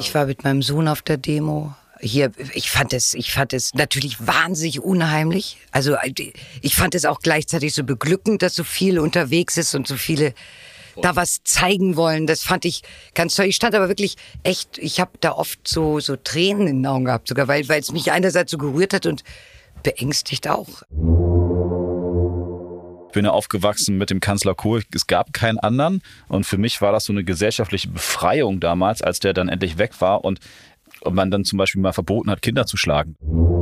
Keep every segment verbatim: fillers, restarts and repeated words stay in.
Ich war mit meinem Sohn auf der Demo. Hier, ich fand es, ich fand es natürlich wahnsinnig unheimlich. Also ich fand es auch gleichzeitig so beglückend, dass so viele unterwegs ist und so viele da was zeigen wollen. Das fand ich ganz toll. Ich stand aber wirklich echt, ich habe da oft so so Tränen in den Augen gehabt, sogar weil weil es mich einerseits so gerührt hat und beängstigt auch. Ich bin ja aufgewachsen mit dem Kanzler Kohl. Es gab keinen anderen. Und für mich war das so eine gesellschaftliche Befreiung damals, als der dann endlich weg war und und man dann zum Beispiel mal verboten hat, Kinder zu schlagen.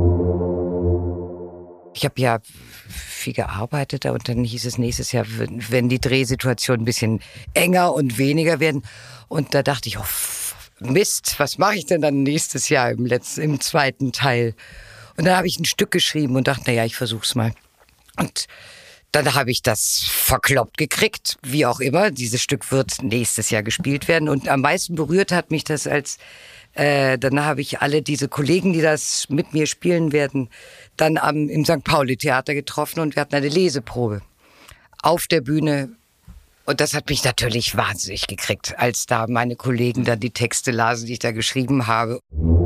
Ich habe ja viel gearbeitet und dann hieß es nächstes Jahr, wenn die Drehsituationen ein bisschen enger und weniger werden. Und da dachte ich, oh Mist, was mache ich denn dann nächstes Jahr im letzten, im zweiten Teil? Und dann habe ich ein Stück geschrieben und dachte, naja, ich versuch's mal. Und dann habe ich das verkloppt gekriegt, wie auch immer. Dieses Stück wird nächstes Jahr gespielt werden. Und am meisten berührt hat mich das, als Äh, dann habe ich alle diese Kollegen, die das mit mir spielen werden, dann am, im Sankt Pauli-Theater getroffen und wir hatten eine Leseprobe auf der Bühne. Und das hat mich natürlich wahnsinnig gekriegt, als da meine Kollegen dann die Texte lasen, die ich da geschrieben habe.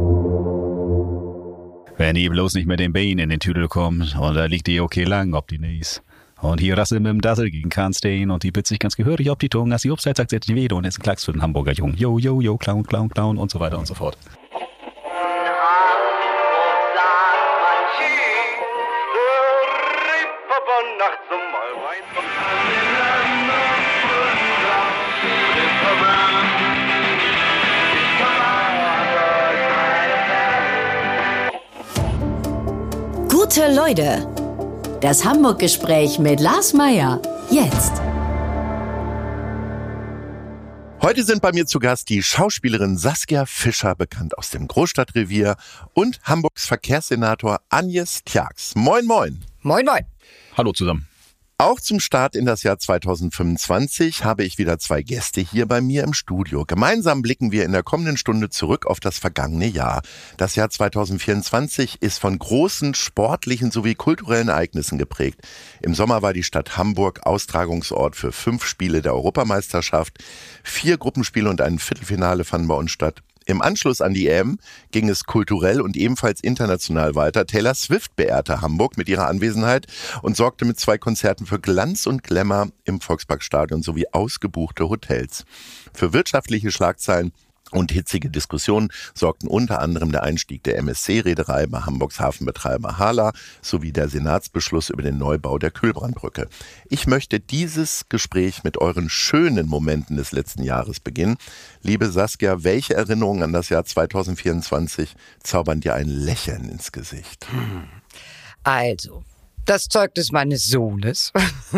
Wenn ihr bloß nicht mit den Beinen in den Tüdel kommt und da liegt die okay lang ob die Nies. Und hier rasse mit dem Dassel gegen Kahnstein und die bitzt sich ganz gehörig auf die Tongue, als die Upside sagt, setzt nicht weh und ist ein Klacks für den Hamburger Jungen. Yo, yo, yo, Clown, Clown, Clown und so weiter und so fort. Gute Leute. Das Hamburg-Gespräch mit Lars Meyer. Jetzt. Heute sind bei mir zu Gast die Schauspielerin Saskia Fischer, bekannt aus dem Großstadtrevier, und Hamburgs Verkehrssenator Agnes Tjax. Moin, moin. Moin, moin. Hallo zusammen. Auch zum Start in das Jahr zweitausendfünfundzwanzig habe ich wieder zwei Gäste hier bei mir im Studio. Gemeinsam blicken wir in der kommenden Stunde zurück auf das vergangene Jahr. Das Jahr zweitausendvierundzwanzig ist von großen sportlichen sowie kulturellen Ereignissen geprägt. Im Sommer war die Stadt Hamburg Austragungsort für fünf Spiele der Europameisterschaft. Vier Gruppenspiele und ein Viertelfinale fanden bei uns statt. Im Anschluss an die E M ging es kulturell und ebenfalls international weiter. Taylor Swift beehrte Hamburg mit ihrer Anwesenheit und sorgte mit zwei Konzerten für Glanz und Glamour im Volksparkstadion sowie ausgebuchte Hotels. Für wirtschaftliche Schlagzeilen und hitzige Diskussionen sorgten unter anderem der Einstieg der M S C-Reederei bei Hamburgs Hafenbetreiber Hala sowie der Senatsbeschluss über den Neubau der Kühlbrandbrücke. Ich möchte dieses Gespräch mit euren schönen Momenten des letzten Jahres beginnen. Liebe Saskia, welche Erinnerungen an das Jahr zweitausendvierundzwanzig zaubern dir ein Lächeln ins Gesicht? Also, das Zeugnis meines Sohnes.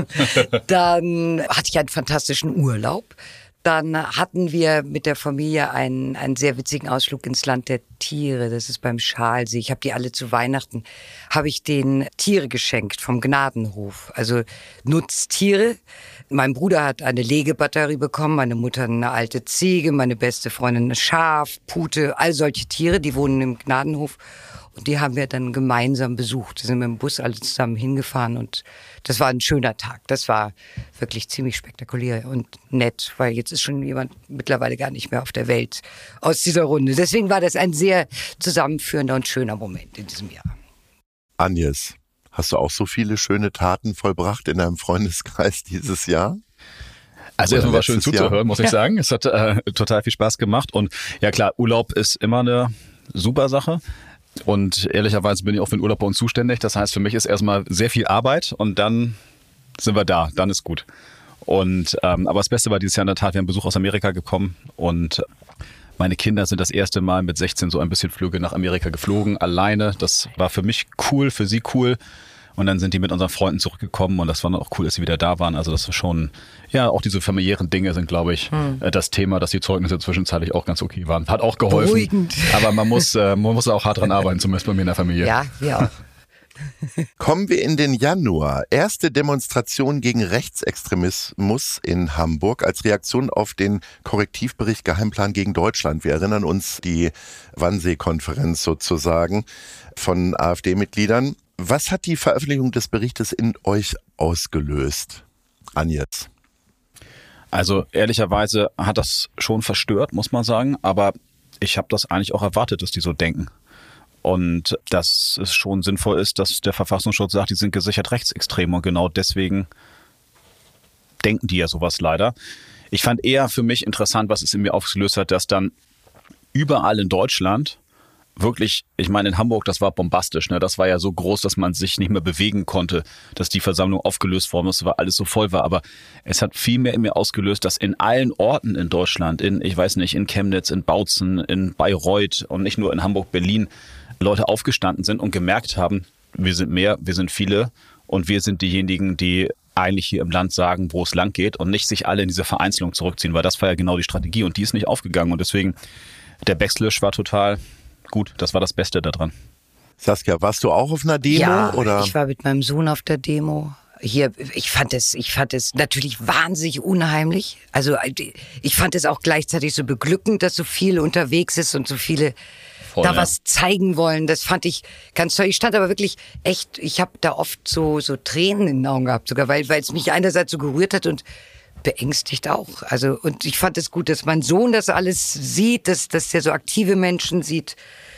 Dann hatte ich einen fantastischen Urlaub. Dann hatten wir mit der Familie einen, einen sehr witzigen Ausflug ins Land der Tiere. Das ist beim Schalsee. Ich habe die alle zu Weihnachten, habe ich denen Tiere geschenkt vom Gnadenhof. Also Nutztiere. Mein Bruder hat eine Legebatterie bekommen, meine Mutter eine alte Ziege, meine beste Freundin ein Schaf, Pute, all solche Tiere, die wohnen im Gnadenhof. Und die haben wir dann gemeinsam besucht. Wir sind mit dem Bus alle zusammen hingefahren und das war ein schöner Tag. Das war wirklich ziemlich spektakulär und nett, weil jetzt ist schon jemand mittlerweile gar nicht mehr auf der Welt aus dieser Runde. Deswegen war das ein sehr zusammenführender und schöner Moment in diesem Jahr. Agnes, hast du auch so viele schöne Taten vollbracht in deinem Freundeskreis dieses Jahr? Also erstmal war schön zuzuhören, Jahr. muss ich sagen. Es hat äh, total viel Spaß gemacht und ja klar, Urlaub ist immer eine super Sache. Und ehrlicherweise bin ich auch für den Urlaub bei uns zuständig. Das heißt, für mich ist erstmal sehr viel Arbeit und dann sind wir da, dann ist gut. Und ähm, aber das Beste war dieses Jahr in der Tat, wir haben Besuch aus Amerika gekommen und meine Kinder sind das erste Mal mit sechzehn so ein bisschen Flüge nach Amerika geflogen, alleine. Das war für mich cool, für sie cool. Und dann sind die mit unseren Freunden zurückgekommen und das war dann auch cool, dass sie wieder da waren. Also das war schon, ja, auch diese familiären Dinge sind, glaube ich, hm. das Thema, dass die Zeugnisse zwischenzeitlich auch ganz okay waren. Hat auch geholfen. Beruhigend. Aber man muss, äh, man muss auch hart dran arbeiten, zumindest bei mir in der Familie. Ja, wir auch. Kommen wir in den Januar. Erste Demonstration gegen Rechtsextremismus in Hamburg als Reaktion auf den Korrektivbericht Geheimplan gegen Deutschland. Wir erinnern uns die Wannsee-Konferenz sozusagen von AfD-Mitgliedern. Was hat die Veröffentlichung des Berichtes in euch ausgelöst, Agnes? Also ehrlicherweise hat das schon verstört, muss man sagen. Aber ich habe das eigentlich auch erwartet, dass die so denken. Und dass es schon sinnvoll ist, dass der Verfassungsschutz sagt, die sind gesichert rechtsextrem. Und genau deswegen denken die ja sowas leider. Ich fand eher für mich interessant, was es in mir ausgelöst hat, dass dann überall in Deutschland wirklich, ich meine in Hamburg, das war bombastisch, ne? Das war ja so groß, dass man sich nicht mehr bewegen konnte, dass die Versammlung aufgelöst worden ist, weil alles so voll war. Aber es hat viel mehr in mir ausgelöst, dass in allen Orten in Deutschland, in, ich weiß nicht, in Chemnitz, in Bautzen, in Bayreuth und nicht nur in Hamburg, Berlin, Leute aufgestanden sind und gemerkt haben, wir sind mehr, wir sind viele und wir sind diejenigen, die eigentlich hier im Land sagen, wo es lang geht und nicht sich alle in diese Vereinzelung zurückziehen, weil das war ja genau die Strategie und die ist nicht aufgegangen. Und deswegen, der Backslash war total gut, das war das Beste daran. Saskia, warst du auch auf einer Demo? Ja, oder? Ich war mit meinem Sohn auf der Demo. Hier, ich fand es, ich fand es natürlich wahnsinnig unheimlich. Also ich fand es auch gleichzeitig so beglückend, dass so viel unterwegs ist und so viele Voll, da ja. was zeigen wollen. Das fand ich ganz toll. Ich stand aber wirklich echt, ich habe da oft so so Tränen in den Augen gehabt, sogar weil weil es mich einerseits so gerührt hat und beängstigt auch. Also und ich fand es gut, dass mein Sohn das alles sieht, dass dass der so aktive Menschen sieht.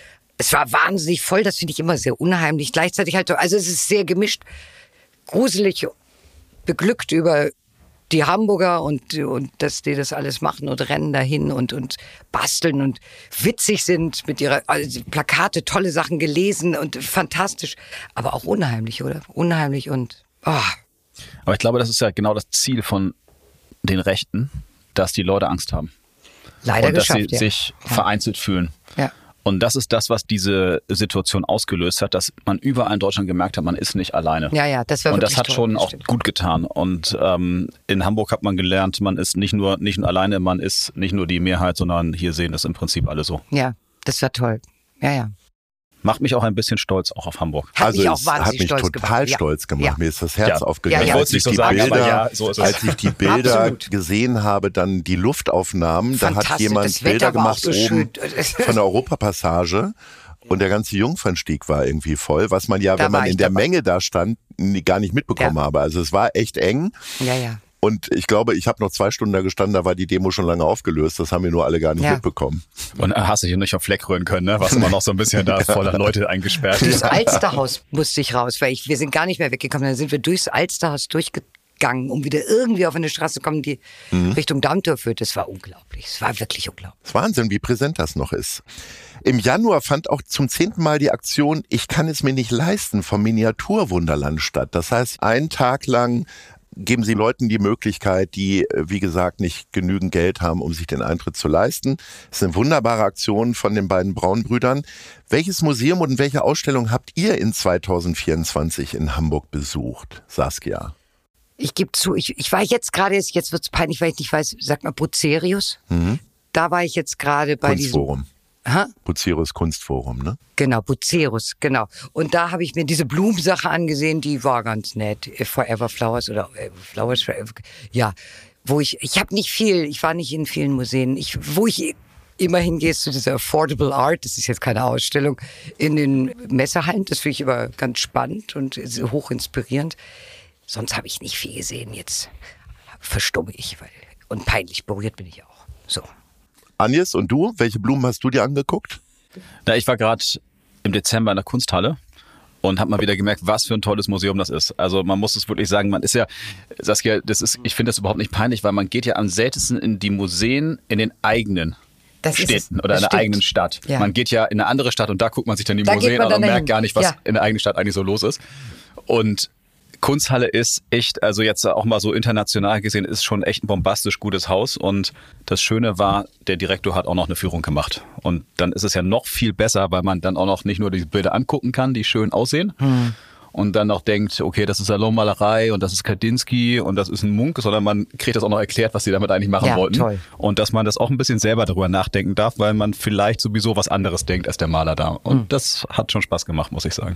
Es war wahnsinnig voll. Das finde ich immer sehr unheimlich. Gleichzeitig halt, also es ist sehr gemischt. Gruselig, beglückt über die Hamburger und, und dass die das alles machen und rennen dahin und, und basteln und witzig sind mit ihrer also Plakate, tolle Sachen gelesen und fantastisch, aber auch unheimlich, oder? Unheimlich und oh. Aber ich glaube, das ist ja genau das Ziel von den Rechten, dass die Leute Angst haben. Leider und dass geschafft, sie ja. sich ja. vereinzelt fühlen. Ja. Und das ist das, was diese Situation ausgelöst hat, dass man überall in Deutschland gemerkt hat, man ist nicht alleine. Ja, ja, das war Und wirklich das hat toll, schon das auch stimmt. gut getan. Und ähm, in Hamburg hat man gelernt, man ist nicht nur nicht nur alleine, man ist nicht nur die Mehrheit, sondern hier sehen das im Prinzip alle so. Ja, das war toll. Ja, ja. Macht mich auch ein bisschen stolz, auch auf Hamburg. Hat also mich auch es wahnsinnig hat mich stolz total gemacht. stolz gemacht. Ja. Mir ist das Herz Ja. aufgegangen. Ja, ja. Ich wollte Als es nicht so die sagen, Bilder, aber ja, so ist es. Als ich die Bilder Absolut. gesehen habe, dann die Luftaufnahmen, da hat Fantastisch. jemand Das Wetter Bilder war gemacht auch so oben schön. von der Europapassage. Und der ganze Jungfernstieg war irgendwie voll, was man ja, Da wenn man war ich in der dabei. Menge da stand, nie- gar nicht mitbekommen Ja. habe. Also es war echt eng. Ja, ja. Und ich glaube, ich habe noch zwei Stunden da gestanden, da war die Demo schon lange aufgelöst. Das haben wir nur alle gar nicht Ja. mitbekommen. Und hast du hier nicht auf Fleck rühren können, ne? Was immer noch so ein bisschen da voller Leute eingesperrt. Durchs Alsterhaus musste ich raus, weil ich, wir sind gar nicht mehr weggekommen. Dann sind wir durchs Alsterhaus durchgegangen, um wieder irgendwie auf eine Straße zu kommen, die Mhm. Richtung Dammtor führt. Das war unglaublich. Es war wirklich unglaublich. Das ist Wahnsinn, wie präsent das noch ist. Im Januar fand auch zum zehnten Mal die Aktion Ich kann es mir nicht leisten vom Miniaturwunderland statt. Das heißt, einen Tag lang geben sie Leuten die Möglichkeit, die, wie gesagt, nicht genügend Geld haben, um sich den Eintritt zu leisten. Das ist eine wunderbare Aktion von den beiden Braun-Brüdern. Welches Museum und welche Ausstellung habt ihr in zweitausendvierundzwanzig in Hamburg besucht, Saskia? Ich gebe zu, ich, ich war jetzt gerade, jetzt wird's peinlich, weil ich nicht weiß, sag mal Bucerius. Mhm. Da war ich jetzt gerade bei diesem... Kunstforum. Ha? Bucerius Kunstforum, ne? Genau, Bucerus, genau. Und da habe ich mir diese Blumensache angesehen, die war ganz nett. Forever Flowers oder äh, Flowers Forever. Ja, wo ich, ich habe nicht viel, ich war nicht in vielen Museen. Ich, wo ich immer hingehe, ist zu dieser Affordable Art, das ist jetzt keine Ausstellung, in den Messehallen. Das finde ich immer ganz spannend und hoch inspirierend. Sonst habe ich nicht viel gesehen. Jetzt verstumme ich, weil, und peinlich berührt bin ich auch. So. Agnes, und du? Welche Blumen hast du dir angeguckt? Na, ich war gerade im Dezember in der Kunsthalle und habe mal wieder gemerkt, was für ein tolles Museum das ist. Also man muss es wirklich sagen, man ist ja, Saskia, das ist, ich finde das überhaupt nicht peinlich, weil man geht ja am seltensten in die Museen in den eigenen Das ist Städten es. oder in Das der stimmt. eigenen Stadt. Ja. Man geht ja in eine andere Stadt und da guckt man sich dann die Da geht Museen man an und dann merkt dahin. gar nicht, was Ja. in der eigenen Stadt eigentlich so los ist. Und Kunsthalle ist echt, also jetzt auch mal so international gesehen, ist schon echt ein bombastisch gutes Haus. Und das Schöne war, der Direktor hat auch noch eine Führung gemacht. Und dann ist es ja noch viel besser, weil man dann auch noch nicht nur die Bilder angucken kann, die schön aussehen. Hm. Und dann noch denkt, okay, das ist Salonmalerei und das ist Kandinsky und das ist ein Munk, sondern man kriegt das auch noch erklärt, was sie damit eigentlich machen Ja, wollten. toll. Und dass man das auch ein bisschen selber darüber nachdenken darf, weil man vielleicht sowieso was anderes denkt als der Maler da. Und hm. das hat schon Spaß gemacht, muss ich sagen.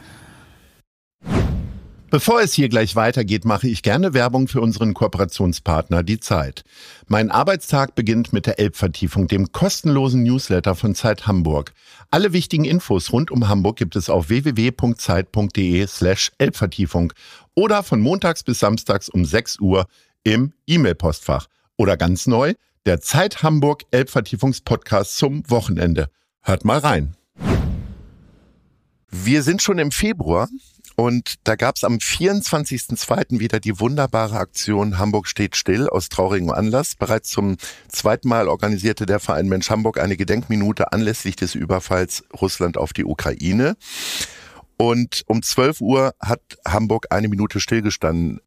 Bevor es hier gleich weitergeht, mache ich gerne Werbung für unseren Kooperationspartner Die Zeit. Mein Arbeitstag beginnt mit der Elbvertiefung, dem kostenlosen Newsletter von Zeit Hamburg. Alle wichtigen Infos rund um Hamburg gibt es auf w w w punkt zeit punkt d e slash Elbvertiefung oder von montags bis samstags um sechs Uhr im E-Mail-Postfach. Oder ganz neu, der Zeit Hamburg Elbvertiefungspodcast zum Wochenende. Hört mal rein. Wir sind schon im Februar und da gab es am vierundzwanzigsten zweiten wieder die wunderbare Aktion Hamburg steht still aus traurigem Anlass. Bereits zum zweiten Mal organisierte der Verein Mensch Hamburg eine Gedenkminute anlässlich des Überfalls Russland auf die Ukraine. Und um zwölf Uhr hat Hamburg eine Minute stillgestanden.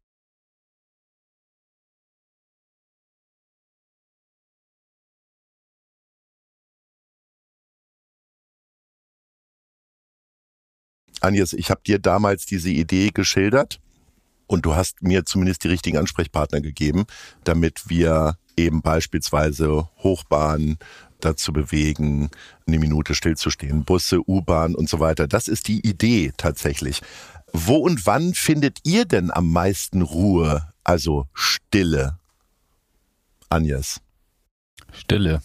Agnes, ich habe dir damals diese Idee geschildert und du hast mir zumindest die richtigen Ansprechpartner gegeben, damit wir eben beispielsweise Hochbahnen dazu bewegen, eine Minute stillzustehen, Busse, U-Bahn und so weiter. Das ist die Idee tatsächlich. Wo und wann findet ihr denn am meisten Ruhe, also Stille? Agnes. Stille.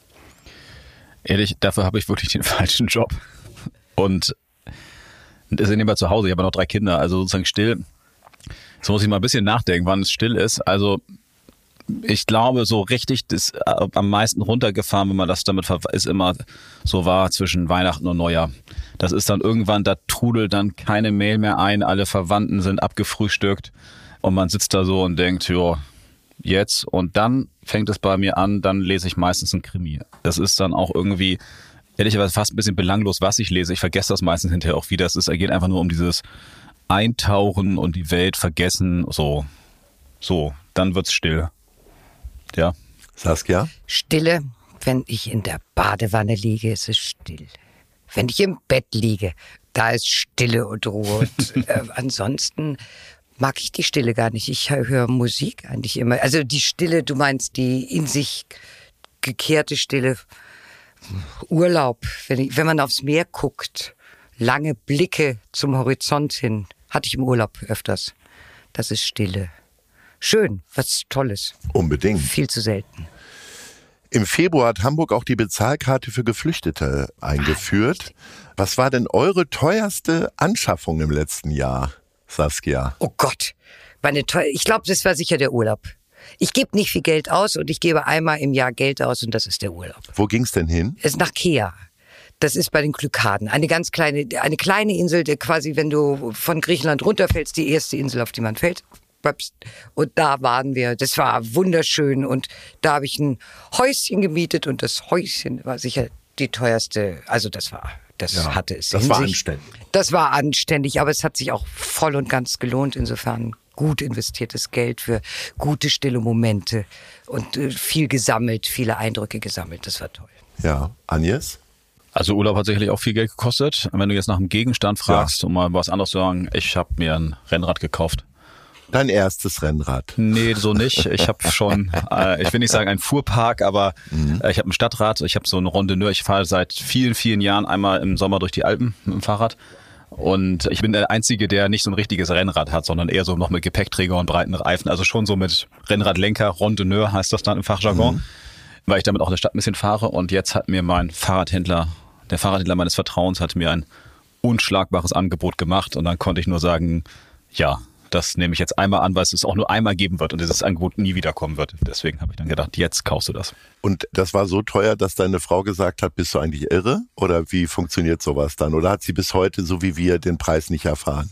Ehrlich, dafür habe ich wirklich den falschen Job. Und ist ja nicht mehr zu Hause, ich habe ja noch drei Kinder, also sozusagen still. Jetzt muss ich mal ein bisschen nachdenken, wann es still ist. Also ich glaube, so richtig das am meisten runtergefahren, wenn man das damit ver- ist immer so war zwischen Weihnachten und Neujahr. Das ist dann irgendwann, da trudelt dann keine Mail mehr ein, alle Verwandten sind abgefrühstückt und man sitzt da so und denkt, jo, jetzt. Und dann fängt es bei mir an, dann lese ich meistens ein Krimi. Das ist dann auch irgendwie ehrlicherweise fast ein bisschen belanglos, was ich lese. Ich vergesse das meistens hinterher auch wieder. Es ist, es geht einfach nur um dieses Eintauchen und die Welt vergessen. So, so, dann wird's still. Ja. Saskia? Stille. Wenn ich in der Badewanne liege, ist es still. Wenn ich im Bett liege, da ist Stille und Ruhe. Und äh, ansonsten mag ich die Stille gar nicht. Ich höre Musik eigentlich immer. Also die Stille, du meinst die in sich gekehrte Stille. Urlaub, wenn, ich, wenn man aufs Meer guckt, lange Blicke zum Horizont hin, hatte ich im Urlaub öfters. Das ist Stille. Schön, was Tolles. Unbedingt. Viel zu selten. Im Februar hat Hamburg auch die Bezahlkarte für Geflüchtete eingeführt. Was war denn eure teuerste Anschaffung im letzten Jahr, Saskia? Oh Gott, meine teuer, ich glaube, das war sicher der Urlaub. Ich gebe nicht viel Geld aus und ich gebe einmal im Jahr Geld aus und das ist der Urlaub. Wo ging's denn hin? Es ist nach Kea. Das ist bei den Kykladen. Eine ganz kleine, eine kleine Insel, die quasi, wenn du von Griechenland runterfällst, die erste Insel, auf die man fällt. Und da waren wir. Das war wunderschön und da habe ich ein Häuschen gemietet und das Häuschen war sicher die teuerste. Also das war, das Ja, hatte es das in war sich. anständig. Das war anständig, aber es hat sich auch voll und ganz gelohnt. Insofern gut investiertes Geld für gute, stille Momente und äh, viel gesammelt, viele Eindrücke gesammelt. Das war toll. Ja, Agnes? Also Urlaub hat sicherlich auch viel Geld gekostet. Wenn du jetzt nach einem Gegenstand fragst, ja. um mal was anderes zu sagen, ich habe mir ein Rennrad gekauft. Dein erstes Rennrad? Nee, so nicht. Ich habe schon, äh, ich will nicht sagen ein Fuhrpark, aber mhm. äh, ich habe ein Stadtrad, ich habe so eine Randonneur. Ich fahre seit vielen, vielen Jahren einmal im Sommer durch die Alpen mit dem Fahrrad. Und ich bin der Einzige, der nicht so ein richtiges Rennrad hat, sondern eher so noch mit Gepäckträger und breiten Reifen. Also schon so mit Rennradlenker, Randonneur heißt das dann im Fachjargon, mhm. weil ich damit auch in der Stadt ein bisschen fahre. Und jetzt hat mir mein Fahrradhändler, der Fahrradhändler meines Vertrauens, hat mir ein unschlagbares Angebot gemacht. Und dann konnte ich nur sagen, ja, das nehme ich jetzt einmal an, weil es es auch nur einmal geben wird und dieses Angebot nie wiederkommen wird. Deswegen habe ich dann gedacht, jetzt kaufst du das. Und das war so teuer, dass deine Frau gesagt hat, bist du eigentlich irre? Oder wie funktioniert sowas dann? Oder hat sie bis heute, so wie wir, den Preis nicht erfahren?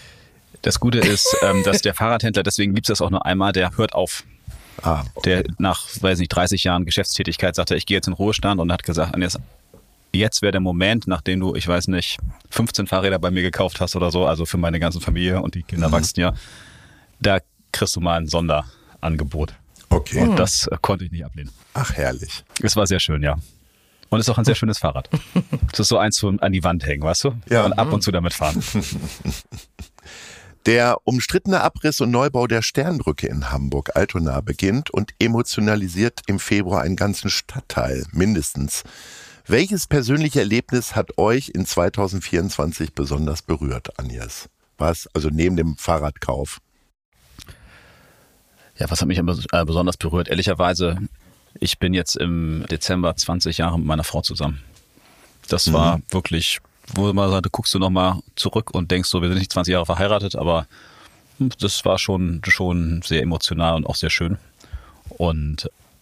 Das Gute ist, ähm, dass der Fahrradhändler, deswegen gibt es das auch nur einmal, der hört auf. Ah, okay. Der nach, weiß nicht, dreißig Jahren Geschäftstätigkeit sagte, ich gehe jetzt in Ruhestand und hat gesagt, Agnes, jetzt wäre der Moment, nachdem du, ich weiß nicht, fünfzehn Fahrräder bei mir gekauft hast oder so, also für meine ganze Familie und die Kinder mhm. wachsen ja, da kriegst du mal ein Sonderangebot. Okay. Und das äh, konnte ich nicht ablehnen. Ach, herrlich. Es war sehr schön, ja. Und es ist auch ein sehr schönes Fahrrad. Es ist so eins zum an die Wand hängen, weißt du? Ja. Und ab und zu damit fahren. Der umstrittene Abriss und Neubau der Sternbrücke in Hamburg-Altona beginnt und emotionalisiert im Februar einen ganzen Stadtteil, mindestens. Welches persönliche Erlebnis hat euch in zwanzig vierundzwanzig besonders berührt, Agnes? Was, also neben dem Fahrradkauf? Ja, was hat mich besonders berührt? Ehrlicherweise, ich bin jetzt im Dezember zwanzig Jahre mit meiner Frau zusammen. Das war mhm. wirklich, wo man sagte, guckst du nochmal zurück und denkst so, wir sind nicht zwanzig Jahre verheiratet, aber das war schon, schon sehr emotional und auch sehr schön. Und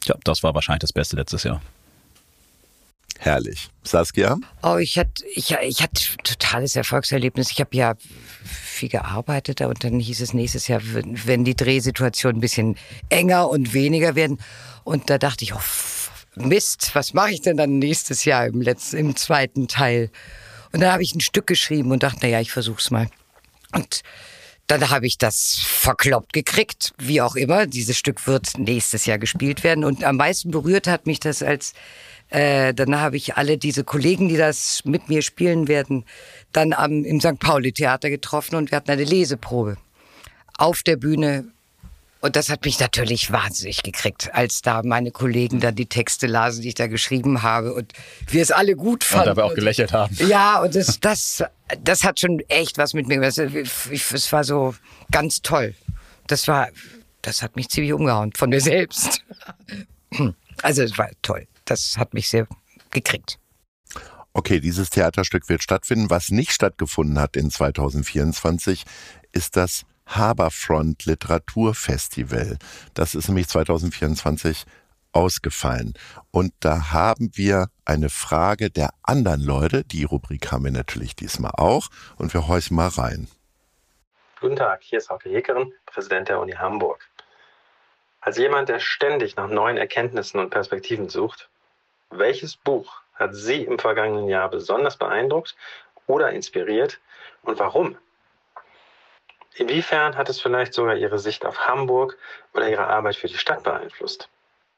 Ja, das war wahrscheinlich das Beste letztes Jahr. Herrlich. Saskia? Oh, ich hatte, ich, ich hatte totales Erfolgserlebnis. Ich habe ja viel gearbeitet und dann hieß es nächstes Jahr, wenn die Drehsituationen ein bisschen enger und weniger werden. Und da dachte ich, oh Mist, was mache ich denn dann nächstes Jahr im letzten, im zweiten Teil? Und dann habe ich ein Stück geschrieben und dachte, naja, ich versuch's mal. Und dann habe ich das verkloppt gekriegt, wie auch immer. Dieses Stück wird nächstes Jahr gespielt werden. Und am meisten berührt hat mich das, als äh, dann habe ich alle diese Kollegen, die das mit mir spielen werden, dann am, im Sankt Pauli-Theater getroffen und wir hatten eine Leseprobe auf der Bühne. Und das hat mich natürlich wahnsinnig gekriegt, als da meine Kollegen dann die Texte lasen, die ich da geschrieben habe und wir es alle gut fanden. Und dabei auch gelächelt haben. Ja, und das, das, das hat schon echt was mit mir gemacht. Es war so ganz toll. Das war, das hat mich ziemlich umgehauen von mir selbst. Also es war toll. Das hat mich sehr gekriegt. Okay, dieses Theaterstück wird stattfinden. Was nicht stattgefunden hat in zwanzig vierundzwanzig, ist das Haberfront Literaturfestival. Das ist nämlich zwanzig vierundzwanzig ausgefallen. Und da haben wir eine Frage der anderen Leute. Die Rubrik haben wir natürlich diesmal auch. Und wir horchen mal rein. Guten Tag, hier ist Hauke Hekeren, Präsident der Uni Hamburg. Als jemand, der ständig nach neuen Erkenntnissen und Perspektiven sucht, welches Buch hat Sie im vergangenen Jahr besonders beeindruckt oder inspiriert und warum? Inwiefern hat es vielleicht sogar Ihre Sicht auf Hamburg oder Ihre Arbeit für die Stadt beeinflusst?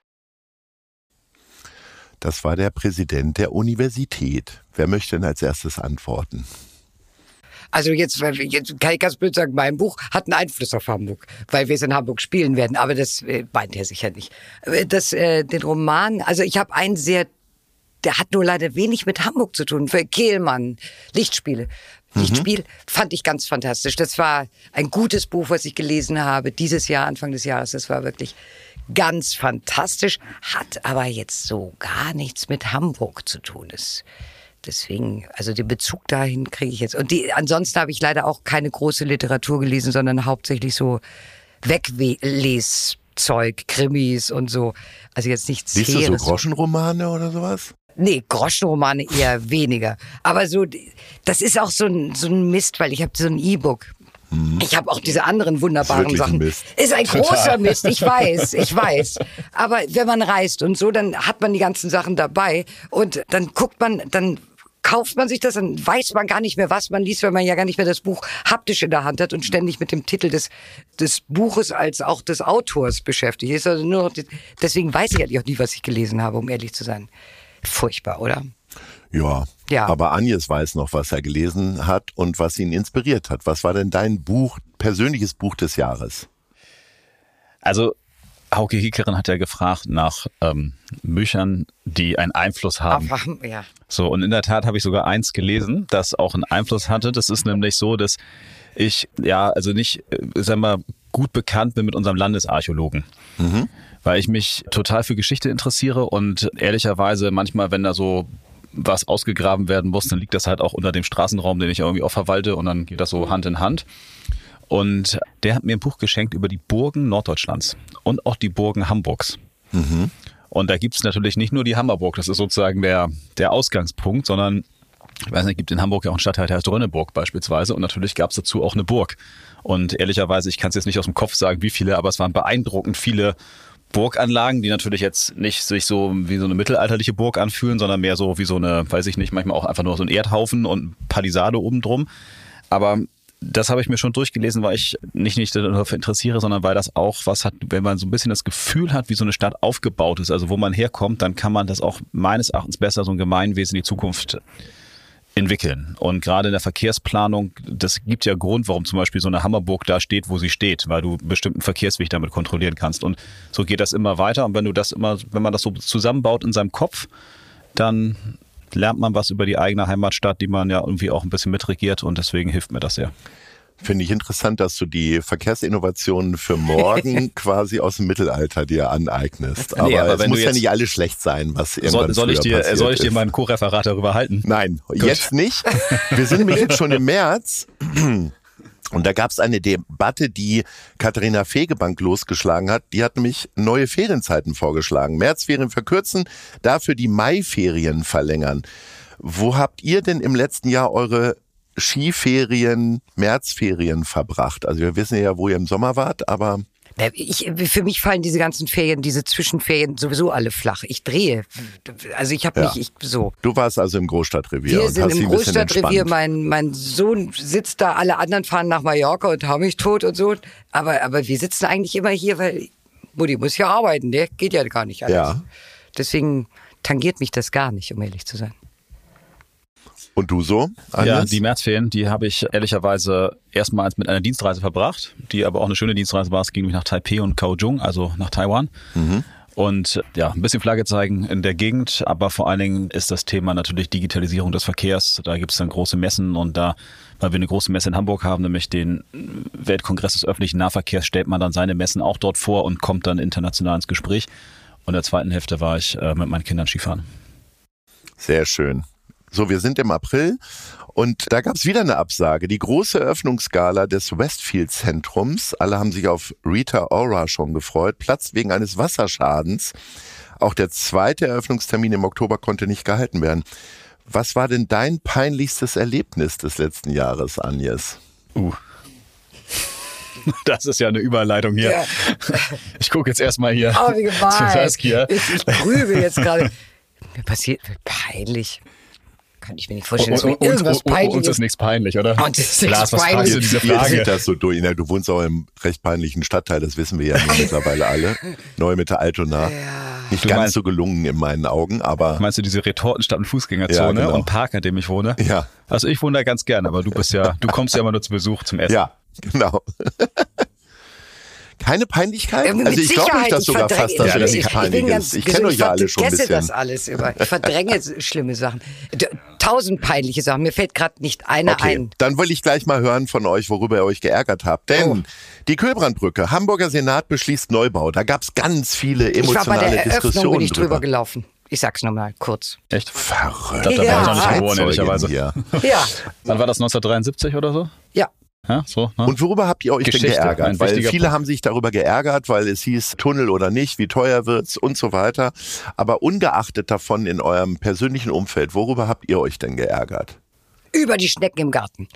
Das war der Präsident der Universität. Wer möchte denn als erstes antworten? Also jetzt, jetzt kann ich ganz blöd sagen, mein Buch hat einen Einfluss auf Hamburg, weil wir es in Hamburg spielen werden. Aber das äh, meint er sicher nicht. Das, äh, den Roman, also ich habe einen sehr, der hat nur leider wenig mit Hamburg zu tun. Für Kehlmann, Lichtspiele. Lichtspiel fand ich ganz fantastisch. Das war ein gutes Buch, was ich gelesen habe dieses Jahr, Anfang des Jahres. Das war wirklich ganz fantastisch, hat aber jetzt so gar nichts mit Hamburg zu tun. Das, deswegen, also den Bezug dahin kriege ich jetzt. Und die, ansonsten habe ich leider auch keine große Literatur gelesen, sondern hauptsächlich so Wegleszeug, Krimis und so. Also jetzt nichts Liest du so Hehres. Groschenromane oder sowas? Nee, Groschenromane eher weniger. Aber so, das ist auch so ein, so ein Mist, weil ich habe so ein E-Book. Hm. Ich habe auch diese anderen wunderbaren ist Sachen. Ein Mist. Ist ein Total. großer Mist, ich weiß, ich weiß. Aber wenn man reist und so, dann hat man die ganzen Sachen dabei und dann guckt man, dann kauft man sich das, dann weiß man gar nicht mehr, was man liest, weil man ja gar nicht mehr das Buch haptisch in der Hand hat und ständig mit dem Titel des, des Buches als auch des Autors beschäftigt ist. Also nur noch, deswegen weiß ich eigentlich auch nie, was ich gelesen habe, um ehrlich zu sein. Furchtbar, oder? Ja, Ja. Aber Agnes weiß noch, was er gelesen hat und was ihn inspiriert hat. Was war denn dein Buch, persönliches Buch des Jahres? Also Hauke Hekeren hat ja gefragt nach ähm, Büchern, die einen Einfluss haben. Aber, ja. So, und in der Tat habe ich sogar eins gelesen, das auch einen Einfluss hatte. Das ist nämlich so, dass ich, ja, also nicht, äh, sagen wir mal, gut bekannt bin mit unserem Landesarchäologen. Mhm. Weil ich mich total für Geschichte interessiere und ehrlicherweise manchmal, wenn da so was ausgegraben werden muss, dann liegt das halt auch unter dem Straßenraum, den ich irgendwie auch verwalte und dann geht das so Hand in Hand. Und der hat mir ein Buch geschenkt über die Burgen Norddeutschlands und auch die Burgen Hamburgs. Mhm. Und da gibt es natürlich nicht nur die Hammerburg, das ist sozusagen der, der Ausgangspunkt, sondern ich weiß nicht, gibt in Hamburg ja auch einen Stadtteil, der heißt Rönneburg beispielsweise und natürlich gab es dazu auch eine Burg. Und ehrlicherweise, ich kann es jetzt nicht aus dem Kopf sagen, wie viele, aber es waren beeindruckend viele Burganlagen, die natürlich jetzt nicht sich so wie so eine mittelalterliche Burg anfühlen, sondern mehr so wie so eine, weiß ich nicht, manchmal auch einfach nur so ein Erdhaufen und Palisade oben drum. Aber das habe ich mir schon durchgelesen, weil ich nicht nicht dafür interessiere, sondern weil das auch was hat, wenn man so ein bisschen das Gefühl hat, wie so eine Stadt aufgebaut ist, also wo man herkommt, dann kann man das auch meines Erachtens besser so ein Gemeinwesen in die Zukunft entwickeln. Und gerade in der Verkehrsplanung, das gibt ja Grund, warum zum Beispiel so eine Hammerburg da steht, wo sie steht, weil du bestimmten Verkehrsweg damit kontrollieren kannst. Und so geht das immer weiter. Und wenn du das immer, wenn man das so zusammenbaut in seinem Kopf, dann lernt man was über die eigene Heimatstadt, die man ja irgendwie auch ein bisschen mitregiert. Und deswegen hilft mir das sehr. Finde ich interessant, dass du die Verkehrsinnovationen für morgen quasi aus dem Mittelalter dir aneignest. Aber, nee, aber es muss ja nicht alles schlecht sein, was irgendwann soll, soll ich dir, passiert Soll ich dir ist. mein Co-Referat darüber halten? Nein, Gut. Jetzt nicht. Wir sind nämlich jetzt schon im März. Und da gab es eine Debatte, die Katharina Fegebank losgeschlagen hat. Die hat nämlich neue Ferienzeiten vorgeschlagen. Märzferien verkürzen, dafür die Maiferien verlängern. Wo habt ihr denn im letzten Jahr eure Skiferien, Märzferien verbracht? Also wir wissen ja, wo ihr im Sommer wart, aber... Ich, für mich fallen diese ganzen Ferien, diese Zwischenferien sowieso alle flach. Ich drehe. Also ich habe Ja. mich, ich, so. Du warst also im Großstadtrevier Wir und sind hast sie im ein bisschen Großstadtrevier, entspannt. mein, mein Sohn sitzt da, alle anderen fahren nach Mallorca und haben mich tot und so. Aber, aber wir sitzen eigentlich immer hier, weil Mutti muss ja arbeiten, ne? Geht ja gar nicht alles. Ja. Deswegen tangiert mich das gar nicht, um ehrlich zu sein. Und du so, Ja, Agnes? die Märzferien, die habe ich ehrlicherweise erstmals mit einer Dienstreise verbracht, die aber auch eine schöne Dienstreise war. Es ging nämlich nach Taipei und Kaohsiung, also nach Taiwan. Mhm. Und ja, ein bisschen Flagge zeigen in der Gegend, aber vor allen Dingen ist das Thema natürlich Digitalisierung des Verkehrs. Da gibt es dann große Messen und da, weil wir eine große Messe in Hamburg haben, nämlich den Weltkongress des öffentlichen Nahverkehrs, stellt man dann seine Messen auch dort vor und kommt dann international ins Gespräch. Und in der zweiten Hälfte war ich äh, mit meinen Kindern Skifahren. Sehr schön. So, wir sind im April und da gab es wieder eine Absage. Die große Eröffnungsgala des Westfield-Zentrums, alle haben sich auf Rita Ora schon gefreut, platzt wegen eines Wasserschadens. Auch der zweite Eröffnungstermin im Oktober konnte nicht gehalten werden. Was war denn dein peinlichstes Erlebnis des letzten Jahres, Agnes? Uh. Das ist ja eine Überleitung hier. Ja. Ich gucke jetzt erstmal hier Oh, wie zu gemein. Saskia. Ich, ich grübel jetzt gerade. Mir passiert peinlich. Kann ich mir nicht vorstellen, dass mir irgendwas uns, uns peinlich ist nichts peinlich, oder? Uns ist nichts Lars, was peinlich. fragst du diese Jetzt Frage? sieht das so durch. Na, du wohnst auch im recht peinlichen Stadtteil, das wissen wir ja nun mittlerweile alle. Neue-Mitte Altona. Nicht Du ganz meinst- so gelungen in meinen Augen, aber Meinst du diese Retortenstadt- und Fußgängerzone Ja, genau. und Park, an dem ich wohne? ja, Also ich wohne da ganz gerne, aber du bist ja, du kommst ja immer nur zu Besuch zum Essen. ja, genau. Keine Peinlichkeit? Ja, mit Also ich glaube euch Sicherheit, das ich sogar verdränge- fast, dass Ja, ihr das ich- nicht ich bin peinlich ganz ist. Ich gesund, kenne euch ja alle schon ein vergesse bisschen. das alles immer. Ich verdränge schlimme Sachen. D- Tausend peinliche Sachen. Mir fällt gerade nicht eine Okay, ein. dann will ich gleich mal hören von euch, worüber ihr euch geärgert habt. Denn Oh. die Köhlbrandbrücke, Hamburger Senat beschließt Neubau. Da gab es ganz viele Ich war bei emotionale der Eröffnung, Diskussionen bin ich drüber drüber. gelaufen. Ich sag's nochmal kurz. Echt? Verrückt. Ich glaube, da Ja, war ich noch nicht Zeitzeugin geboren, ehrlicherweise. hier. Ja, Wann war das, neunzehnhundertdreiundsiebzig oder so? ja. Ja, so, ne? Und worüber habt ihr euch Geschichte, denn geärgert? ein Weil wichtiger viele Punkt. haben sich darüber geärgert, weil es hieß Tunnel oder nicht, wie teuer wird's und so weiter. Aber ungeachtet davon in eurem persönlichen Umfeld, worüber habt ihr euch denn geärgert? Über die Schnecken im Garten.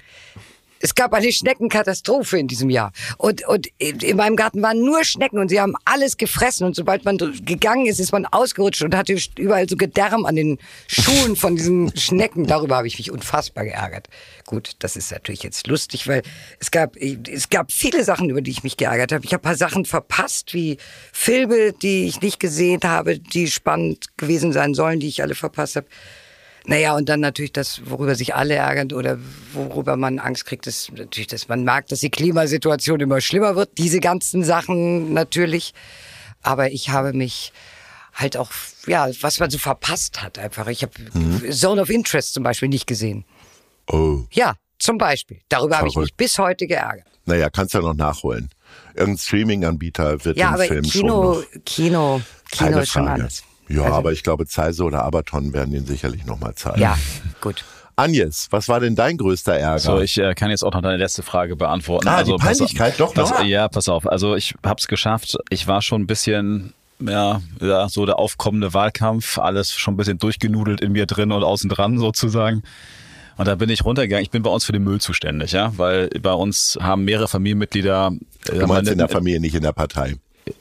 Es gab eine Schneckenkatastrophe in diesem Jahr. Und, und in meinem Garten waren nur Schnecken und sie haben alles gefressen. Und sobald man gegangen ist, ist man ausgerutscht und hatte überall so Gedärm an den Schuhen von diesen Schnecken. Darüber habe ich mich unfassbar geärgert. Gut, das ist natürlich jetzt lustig, weil es gab, es gab viele Sachen, über die ich mich geärgert habe. Ich habe ein paar Sachen verpasst, wie Filme, die ich nicht gesehen habe, die spannend gewesen sein sollen, die ich alle verpasst habe. Naja, und dann natürlich das, worüber sich alle ärgern oder worüber man Angst kriegt, ist natürlich, dass man merkt, dass die Klimasituation immer schlimmer wird. Diese ganzen Sachen natürlich. Aber ich habe mich halt auch, ja, was man so verpasst hat einfach. Ich habe mhm. Zone of Interest zum Beispiel nicht gesehen. Oh. Ja, zum Beispiel. Darüber habe ich mich bis heute geärgert. Naja, kannst ja noch nachholen. Irgendein Streaming-Anbieter wird Ja, den aber Film Kino, schon noch. Kino, Kino Keine ist schon Frage. anders. Ja, Also- aber ich glaube, Zeise oder Abaton werden den sicherlich nochmal zeigen. Ja, gut. Agnes, was war denn dein größter Ärger? So, ich äh, kann jetzt auch noch deine letzte Frage beantworten. Ah, also, die Peinlichkeit, pass, doch noch? pass, Ja, pass auf. Also ich habe es geschafft. Ich war schon ein bisschen, ja, ja, so der aufkommende Wahlkampf, alles schon ein bisschen durchgenudelt in mir drin und außen dran sozusagen. Und da bin ich runtergegangen. Ich bin bei uns für den Müll zuständig, ja, weil bei uns haben mehrere Familienmitglieder. Äh, du meinst meine- in der Familie, nicht in der Partei.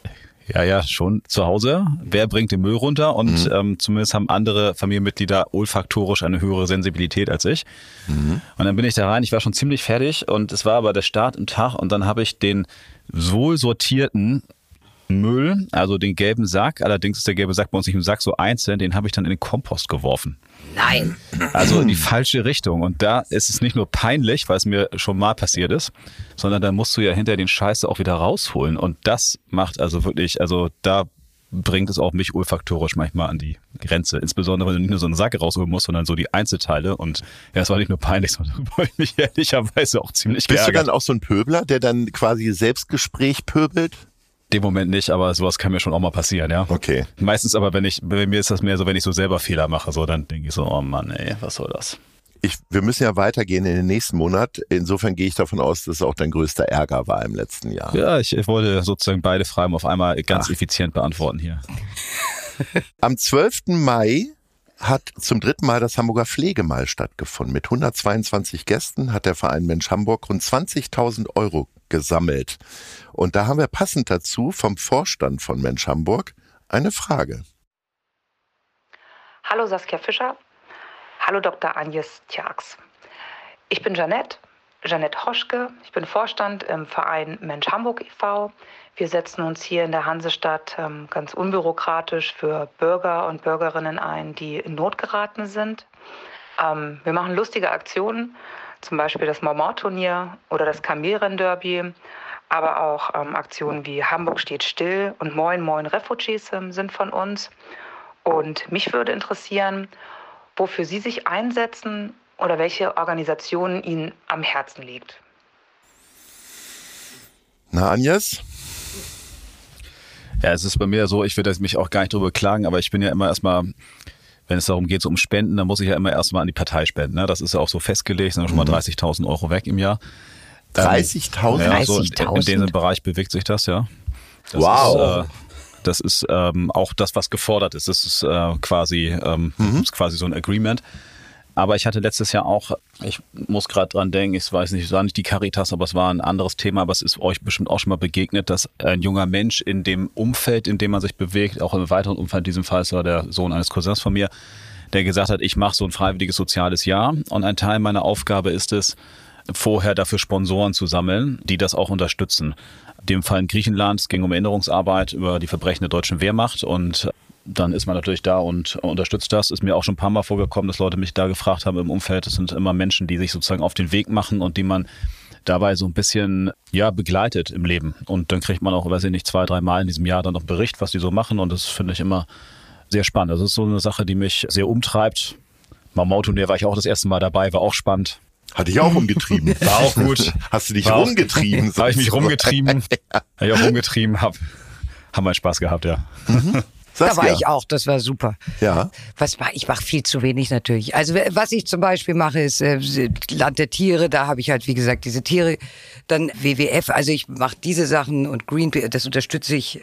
Ja, ja, schon zu Hause. Wer bringt den Müll runter? Und mhm. ähm, zumindest haben andere Familienmitglieder olfaktorisch eine höhere Sensibilität als ich. Mhm. Und dann bin ich da rein. Ich war schon ziemlich fertig und es war aber der Start im Tag. Und dann habe ich den wohl sortierten Müll, also den gelben Sack, allerdings ist der gelbe Sack bei uns nicht im Sack so einzeln, den habe ich dann in den Kompost geworfen. Nein. Also in die falsche Richtung. Und da ist es nicht nur peinlich, weil es mir schon mal passiert ist, sondern da musst du ja hinter den Scheiße auch wieder rausholen. Und das macht also wirklich, also da bringt es auch mich olfaktorisch manchmal an die Grenze. Insbesondere, wenn du nicht nur so einen Sack rausholen musst, sondern so die Einzelteile. Und ja, es war nicht nur peinlich, sondern habe ich mich ehrlicherweise auch ziemlich Bist geärgert. du dann auch so ein Pöbler, der dann quasi Selbstgespräch pöbelt? Dem Moment nicht, aber sowas kann mir schon auch mal passieren, ja. Okay. Meistens aber, wenn ich, bei mir ist das mehr so, wenn ich so selber Fehler mache, so, dann denke ich so, oh Mann, ey, was soll das? Ich, wir müssen ja weitergehen in den nächsten Monat. Insofern gehe ich davon aus, dass es auch dein größter Ärger war im letzten Jahr. Ja, ich wollte sozusagen beide Fragen auf einmal ganz Ach. effizient beantworten hier. Am zwölften Mai hat zum dritten Mal das Hamburger Pflegemal stattgefunden. Mit hundertzweiundzwanzig Gästen hat der Verein Mensch Hamburg rund zwanzigtausend Euro gesammelt. Und da haben wir passend dazu vom Vorstand von Mensch Hamburg eine Frage. Hallo Saskia Fischer. Hallo Doktor Agnes Tjax. Ich bin Janette, Janette Hoschke. Ich bin Vorstand im Verein Mensch Hamburg e V Wir setzen uns hier in der Hansestadt ähm, ganz unbürokratisch für Bürger und Bürgerinnen ein, die in Not geraten sind. Ähm, wir machen lustige Aktionen, zum Beispiel das Marmor-Turnier oder das Kamelrennen-Derby, aber auch ähm, Aktionen wie Hamburg steht still und Moin Moin Refugees ähm, sind von uns. Und mich würde interessieren, wofür Sie sich einsetzen oder welche Organisation Ihnen am Herzen liegt. Na, Agnes? Ja, es ist bei mir so, ich will mich auch gar nicht drüber klagen, aber ich bin ja immer erstmal, wenn es darum geht, so um Spenden, dann muss ich ja immer erstmal an die Partei spenden. Ne? Das ist ja auch so festgelegt, sind schon mal dreißigtausend Euro weg im Jahr. dreißigtausend? Ja, so in, in diesem Bereich bewegt sich das, ja. Das wow. Ist, äh, das ist ähm, auch das, was gefordert ist. Das ist äh, quasi, ähm, mhm. ist quasi so ein Agreement. Aber ich hatte letztes Jahr auch, ich muss gerade dran denken, ich weiß nicht, es war nicht die Caritas, aber es war ein anderes Thema, aber es ist euch bestimmt auch schon mal begegnet, dass ein junger Mensch in dem Umfeld, in dem man sich bewegt, auch im weiteren Umfeld, in diesem Fall war der Sohn eines Cousins von mir, der gesagt hat, ich mache so ein freiwilliges soziales Jahr und ein Teil meiner Aufgabe ist es, vorher dafür Sponsoren zu sammeln, die das auch unterstützen. In dem Fall in Griechenland, es ging um Erinnerungsarbeit über die Verbrechen der deutschen Wehrmacht und dann ist man natürlich da und unterstützt das. Ist mir auch schon ein paar Mal vorgekommen, dass Leute mich da gefragt haben im Umfeld. Das sind immer Menschen, die sich sozusagen auf den Weg machen und die man dabei so ein bisschen ja begleitet im Leben. Und dann kriegt man auch, weiß ich nicht, zwei, drei Mal in diesem Jahr dann noch einen Bericht, was die so machen. Und das finde ich immer sehr spannend. Das ist so eine Sache, die mich sehr umtreibt. Marmor-Turnier war ich auch das erste Mal dabei, war auch spannend. Hatte ich auch umgetrieben. War auch gut. Hast du dich war rumgetrieben? Habe ich mich rumgetrieben. ja. Habe ich auch rumgetrieben. Hab, haben wir Spaß gehabt, ja. Mhm. Da war ich auch, das war super. Ja. Was war, ich mache viel zu wenig natürlich. Also was ich zum Beispiel mache, ist äh, Land der Tiere, da habe ich halt, wie gesagt, diese Tiere. Dann W W F, also ich mache diese Sachen und Greenpeace, das unterstütze ich.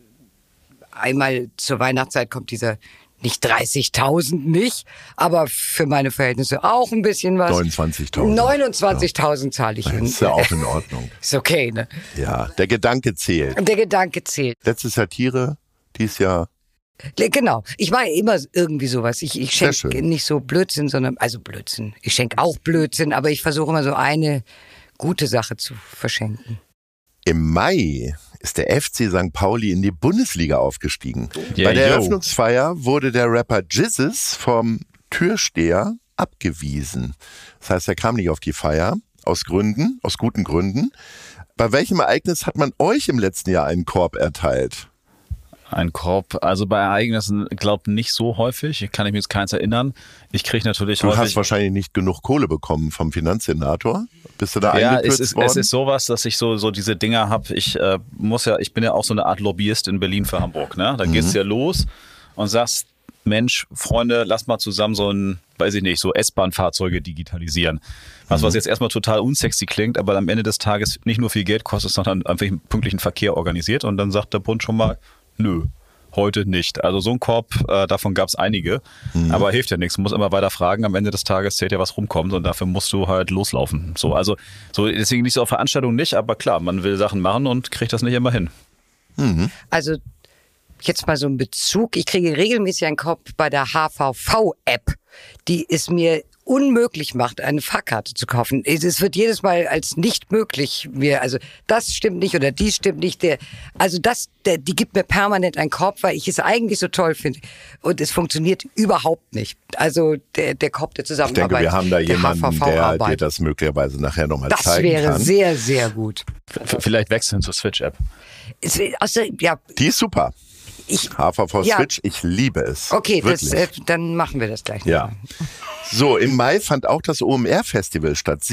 Einmal zur Weihnachtszeit kommt dieser, nicht dreißigtausend nicht, aber für meine Verhältnisse auch ein bisschen was. neunundzwanzigtausend. neunundzwanzigtausend zahle ich. Das ist ja auch in Ordnung. Ist okay, ne? Ja, der Gedanke zählt. Der Gedanke zählt. Letztes Jahr Tiere, dieses Jahr. Genau. Ich mache immer irgendwie sowas. Ich, ich schenke nicht so Blödsinn, sondern, also Blödsinn. Ich schenke auch Blödsinn, aber ich versuche immer so eine gute Sache zu verschenken. Im Mai ist der F C Sankt Pauli in die Bundesliga aufgestiegen. Yeah, Bei der yo. Eröffnungsfeier wurde der Rapper Jizzes vom Türsteher abgewiesen. Das heißt, er kam nicht auf die Feier, aus Gründen, aus guten Gründen. Bei welchem Ereignis hat man euch im letzten Jahr einen Korb erteilt? Ein Korb, also bei Ereignissen, glaube ich, nicht so häufig. Kann ich mir jetzt keins erinnern. Ich kriege natürlich Du häufig, hast wahrscheinlich nicht genug Kohle bekommen vom Finanzsenator. Bist du da ja, eingekürzt es ist, worden? es ist sowas, dass ich so, so diese Dinger habe. Ich äh, muss ja, ich bin ja auch so eine Art Lobbyist in Berlin für Hamburg. Ne? Da mhm. gehst du ja los und sagst, Mensch, Freunde, lass mal zusammen so ein, weiß ich nicht, so S-Bahn-Fahrzeuge digitalisieren. Was, mhm. was jetzt erstmal total unsexy klingt, aber am Ende des Tages nicht nur viel Geld kostet, sondern einfach einen pünktlichen Verkehr organisiert. Und dann sagt der Bund schon mal, nö. Heute nicht. Also so ein Korb, äh, davon gab es einige, mhm. aber hilft ja nichts. Du musst immer weiter fragen. Am Ende des Tages zählt ja, was rumkommt und dafür musst du halt loslaufen. So, also so deswegen nicht so auf Veranstaltungen nicht, aber klar, man will Sachen machen und kriegt das nicht immer hin. Mhm. Also jetzt mal so ein Bezug. Ich kriege regelmäßig einen Korb bei der H V V-App, die es mir unmöglich macht, eine Fahrkarte zu kaufen. Es wird jedes Mal als nicht möglich mir, also das stimmt nicht oder dies stimmt nicht. Der, also das, der, die gibt mir permanent einen Korb, weil ich es eigentlich so toll finde. Und es funktioniert überhaupt nicht. Also der, der Korb der Zusammenarbeit. Ich denke, wir haben da der jemanden, der dir das möglicherweise nachher nochmal zeigen kann. Das wäre sehr, sehr gut. Vielleicht wechseln zur Switch-App. Es, also, ja. Die ist super. Ich, H V V ja. Switch, ich liebe es. Okay, das, äh, dann machen wir das gleich. Ja. So, im Mai fand auch das O M R-Festival statt.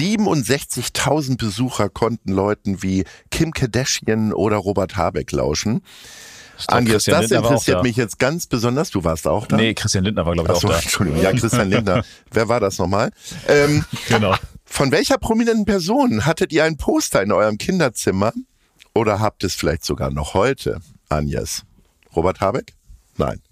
siebenundsechzigtausend Besucher konnten Leuten wie Kim Kardashian oder Robert Habeck lauschen. Agnes, das Lindner war auch interessiert da. mich jetzt ganz besonders. Du warst auch da? Nee, Christian Lindner war, glaube ich, Ach so, auch da. Entschuldigung. Ja, Christian Lindner. Wer war das nochmal? Ähm, Genau. Von welcher prominenten Person hattet ihr ein Poster in eurem Kinderzimmer oder habt es vielleicht sogar noch heute, Agnes? Robert Habeck? Nein.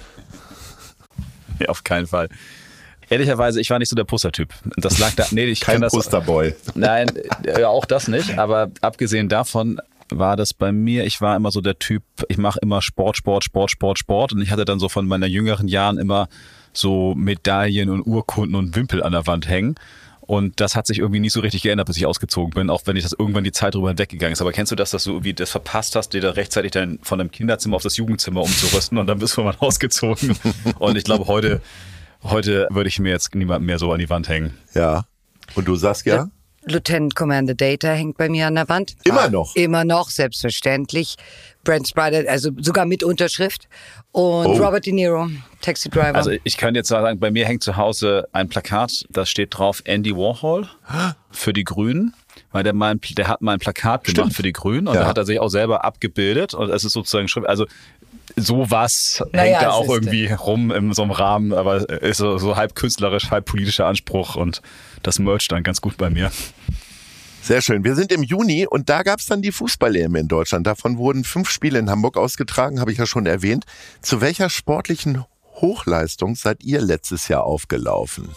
Ja, auf keinen Fall. Ehrlicherweise, ich war nicht so der Postertyp. Das lag da. Nee, ich Kein kann das. Posterboy. Nein, äh, auch das nicht. Aber abgesehen davon war das bei mir, ich war immer so der Typ, ich mache immer Sport, Sport, Sport, Sport, Sport. Und ich hatte dann so von meinen jüngeren Jahren immer so Medaillen und Urkunden und Wimpel an der Wand hängen. Und das hat sich irgendwie nicht so richtig geändert, bis ich ausgezogen bin, auch wenn ich das irgendwann die Zeit drüber hinweggegangen ist. Aber kennst du das, dass du irgendwie das verpasst hast, dir da rechtzeitig dann von dem Kinderzimmer auf das Jugendzimmer umzurüsten und dann bist du mal ausgezogen. Und ich glaube, heute, heute würde ich mir jetzt niemand mehr so an die Wand hängen. Ja. Und du, Saskia? Lieutenant Commander Data hängt bei mir an der Wand. Immer Ah, noch? Immer noch, selbstverständlich. Brent Spiner, also sogar mit Unterschrift. Und Oh. Robert De Niro, Taxi Driver. Also ich kann jetzt sagen, bei mir hängt zu Hause ein Plakat, da steht drauf Andy Warhol für die Grünen. Weil der, mal ein, der hat mal ein Plakat gemacht Stimmt. für die Grünen und Ja. da hat er sich auch selber abgebildet. Und es ist sozusagen schon, also sowas Naja, hängt da es auch ist- irgendwie rum in so einem Rahmen, aber ist so, so halb künstlerisch, halb politischer Anspruch und das mercht dann ganz gut bei mir. Sehr schön. Wir sind im Juni und da gab es dann die Fußball-E M in Deutschland. Davon wurden fünf Spiele in Hamburg ausgetragen, habe ich ja schon erwähnt. Zu welcher sportlichen Hochleistung seid ihr letztes Jahr aufgelaufen?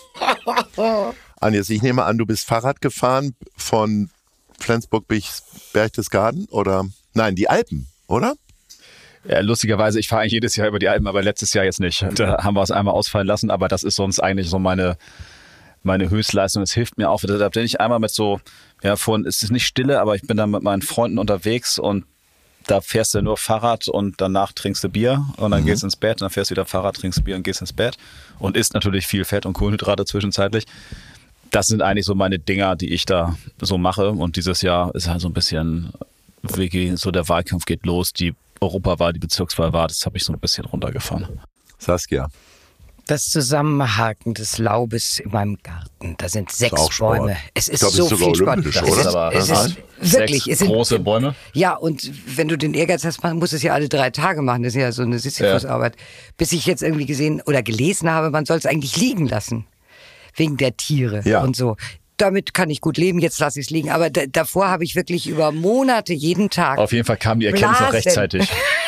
Agnes, ich nehme an, du bist Fahrrad gefahren von Flensburg bis Berchtesgaden oder? Nein, die Alpen, oder? Ja, lustigerweise, ich fahre eigentlich jedes Jahr über die Alpen, aber letztes Jahr jetzt nicht. Da haben wir es einmal ausfallen lassen, aber das ist sonst eigentlich so meine, meine Höchstleistung. Es hilft mir auch. Da bin ich einmal mit so, ja, vorhin ist es nicht Stille, aber ich bin dann mit meinen Freunden unterwegs und da fährst du nur Fahrrad und danach trinkst du Bier und dann mhm. gehst ins Bett und dann fährst du wieder Fahrrad, trinkst Bier und gehst ins Bett und isst natürlich viel Fett und Kohlenhydrate zwischenzeitlich. Das sind eigentlich so meine Dinger, die ich da so mache und dieses Jahr ist halt so ein bisschen, wie so der Wahlkampf geht los, die Europawahl, die Bezirkswahl war, das habe ich so ein bisschen runtergefahren. Saskia. Das Zusammenhaken des Laubes in meinem Garten. Da sind sechs auch Sport. Bäume. Es ist Ich glaub, es so ist sogar viel Sport. olympisch, Es oder? ist, Aber es das ist heißt, wirklich. sechs Es sind, große Bäume. Ja, und wenn du den Ehrgeiz hast, man muss es ja alle drei Tage machen. Das ist ja so eine Sisyphus-Arbeit. Bis ich jetzt irgendwie gesehen oder gelesen habe, man soll es eigentlich liegen lassen. Wegen der Tiere Ja. und so. Damit kann ich gut leben, jetzt lasse ich es liegen. Aber da, davor habe ich wirklich über Monate jeden Tag. Auf jeden Fall kam die Erkenntnis noch Blasen. rechtzeitig.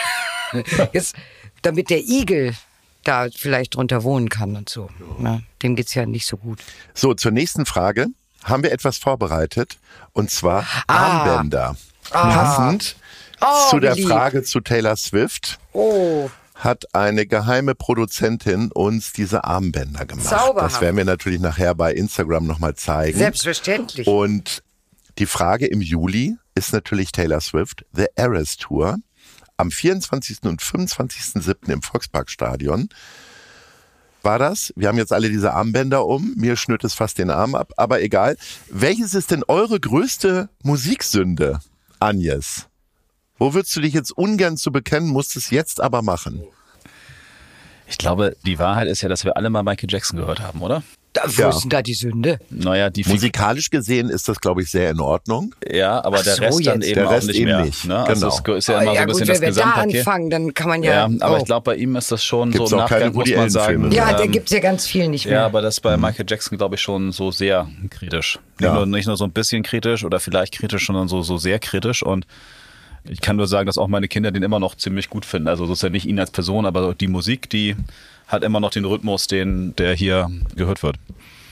Jetzt, damit der Igel da vielleicht drunter wohnen kann und so. Na, dem geht's ja nicht so gut. So, zur nächsten Frage haben wir etwas vorbereitet und zwar Ah. Armbänder. Passend Oh, zu wie der lieb. Frage zu Taylor Swift Oh, hat eine geheime Produzentin uns diese Armbänder gemacht. Zauberhaft. Das werden wir natürlich nachher bei Instagram nochmal zeigen. selbstverständlich. Und die Frage im Juli ist natürlich Taylor Swift, The Eras Tour, am vierundzwanzigsten und fünfundzwanzigsten siebten im Volksparkstadion. War das? Wir haben jetzt alle diese Armbänder um. Mir schnürt es fast den Arm ab, aber egal. Welches ist denn eure größte Musiksünde, Agnes? Wo würdest du dich jetzt ungern zu bekennen, musst es jetzt aber machen? Ich glaube, die Wahrheit ist ja, dass wir alle mal Michael Jackson gehört haben, oder? Da, wo Ja. ist denn da die Sünde? Naja, die Musikalisch gesehen ist das, glaube ich, sehr in Ordnung. Ja, aber Ach der so, Rest dann jetzt. eben Der auch Rest nicht eben mehr. nicht. Ne? Also Genau. es ist ja immer so ein gut, bisschen wenn das wir da Gesamtpaket. anfangen, dann kann man ja... Ja, aber oh. ich glaube, bei ihm ist das schon Gibt's so auch im keine Nachgang, muss Woody man Allen-Filme sagen. mehr. Ja, da ähm, gibt's ja ganz viel nicht mehr. Ja, aber das bei Michael Jackson, glaube ich, schon so sehr kritisch. Nicht, Ja. nur, nicht nur so ein bisschen kritisch oder vielleicht kritisch, sondern so, so sehr kritisch. Und ich kann nur sagen, dass auch meine Kinder den immer noch ziemlich gut finden. Also sozusagen nicht ihn als Person, aber die Musik, die hat immer noch den Rhythmus, den, der hier gehört wird.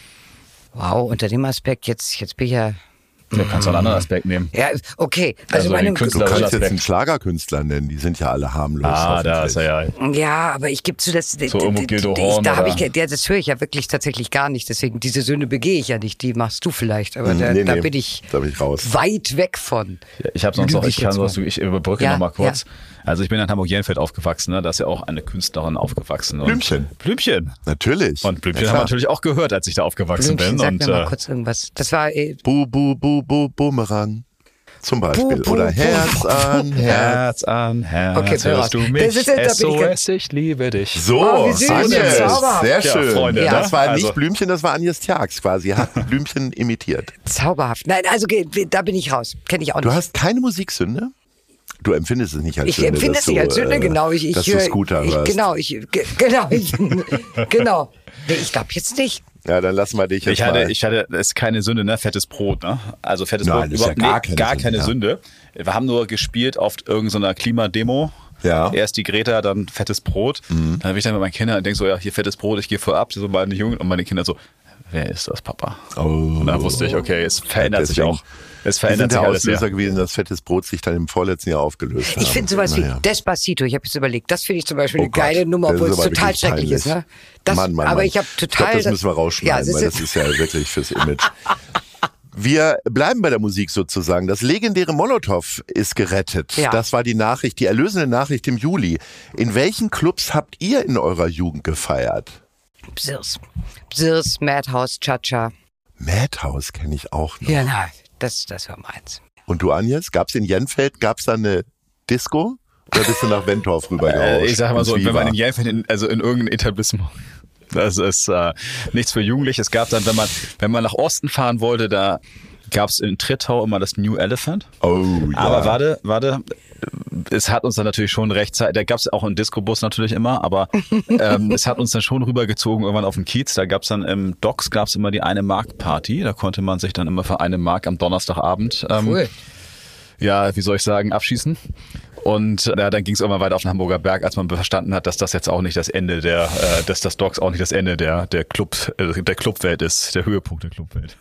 Wow, unter dem Aspekt, jetzt, jetzt bin ich ja... Da kannst du einen anderen Aspekt nehmen. Ja, okay. Also, Also meine, den Du Künstler- kannst jetzt Aspekt. einen Schlagerkünstler nennen, die sind ja alle harmlos. Ah, da ist er hoffentlich. ja. ja, aber ich gebe zu, das, So irgendwo Gildo Horn da habe oder- ich, ja, das höre ich ja wirklich tatsächlich gar nicht. Deswegen, diese Sünde begehe ich ja nicht, die machst du vielleicht. Aber da, Nee, da nee, bin ich da bin ich raus. weit weg von. Ich habe sonst Lüge noch, ich ich kann jetzt sowas, mal. ich überbrücke Ja, noch mal kurz. ja. Also ich bin in Hamburg-Jenfeld aufgewachsen, ne? Da ist ja auch eine Künstlerin aufgewachsen. Und Blümchen. Blümchen. Natürlich. Und Blümchen Ja, haben wir klar. natürlich auch gehört, als ich da aufgewachsen Blümchen, bin. sag Und mir mal äh, kurz irgendwas. Das war... Äh, Bu, bu, bu, bu, Bumerang. Zum Beispiel. Bu, bu, Oder bu. Herz an Herz. Herz an Herz, Okay, bin hörst raus. du Das mich? ist jetzt- da S bin ich O ganz- S, ich liebe dich. So, Oh, wie süß, Agnes. zauberhaft. Sehr Ja, schön. Freunde, Ja. Das war Also- nicht Blümchen, das war Agnes Tjax quasi. Hat Blümchen imitiert. zauberhaft. Nein, also ge- da bin ich raus. Kenne ich auch Du nicht. hast keine Musiksünde? Du empfindest es nicht als ich Sünde. Ich empfinde es nicht als Sünde, genau. Ich, dass ich, du Scooter ich, hörst. Genau, ich, ge, genau, ich, genau. Nee, ich glaube jetzt nicht. Ja, dann lassen wir dich jetzt ich hatte, mal. Ich hatte, das ist keine Sünde, ne? Fettes Brot, ne? Also fettes Nein, Brot, ist ja überhaupt gar nee, keine gar Sünde, keine ja. Sünde. Wir haben nur gespielt auf irgendeiner Klimademo. Ja. Erst die Greta, dann fettes Brot. Mhm. Dann bin ich dann mit meinen Kindern und denke so, ja, hier fettes Brot, ich gehe vorab. So meine Jungen und meine Kinder so, wer ist das, Papa? Oh. Und dann wusste ich, okay, es verändert sich Deswegen. auch. Es Die verändert sind sich der alles Auslöser sehr. gewesen, dass fettes Brot sich dann im vorletzten Jahr aufgelöst hat. Ich finde sowas naja. wie Despacito, ich habe jetzt überlegt, das finde ich zum Beispiel Oh eine geile Gott, Nummer, das obwohl ist es aber total wirklich schrecklich ist. peinlich. Ne? Das, Mann, Mann, aber Mann. ich habe Ich total... glaube, das müssen wir rausschneiden, ja, weil das ist ja wirklich fürs Image. Wir bleiben bei der Musik sozusagen. Das legendäre Molotow ist gerettet. Ja. Das war die Nachricht, die erlösende Nachricht im Juli. In welchen Clubs habt ihr in eurer Jugend gefeiert? Bsirs. Bsirs, Madhouse, Cha-Cha. Madhouse kenne ich auch noch. Ja, na, das, das war meins. Und du, Agnes, gab es in Jenfeld, gab es da eine Disco? Oder bist du nach Wentorf rübergerauscht? Äh, ich sag mal so, ins wenn man Viva? in Jelfeld, in, also in irgendein Etablissement, das ist äh, nichts für Jugendliche. Es gab dann, wenn man, wenn man nach Osten fahren wollte, da gab es in Trittau immer das New Elephant. Oh, ja. Aber warte, warte, es hat uns dann natürlich schon rechtzeitig, da gab es auch einen Disco-Bus natürlich immer, aber ähm, es hat uns dann schon rübergezogen irgendwann auf den Kiez. Da gab es dann im Docks gab es immer die eine Mark-Party. Da konnte man sich dann immer für eine Mark am Donnerstagabend ähm, Cool. ja, wie soll ich sagen, abschießen. Und ja, dann ging es irgendwann weiter auf den Hamburger Berg, als man verstanden hat, dass das jetzt auch nicht das Ende der, äh, dass das Docks auch nicht das Ende der der Club äh, der Clubwelt ist, der Höhepunkt der Clubwelt.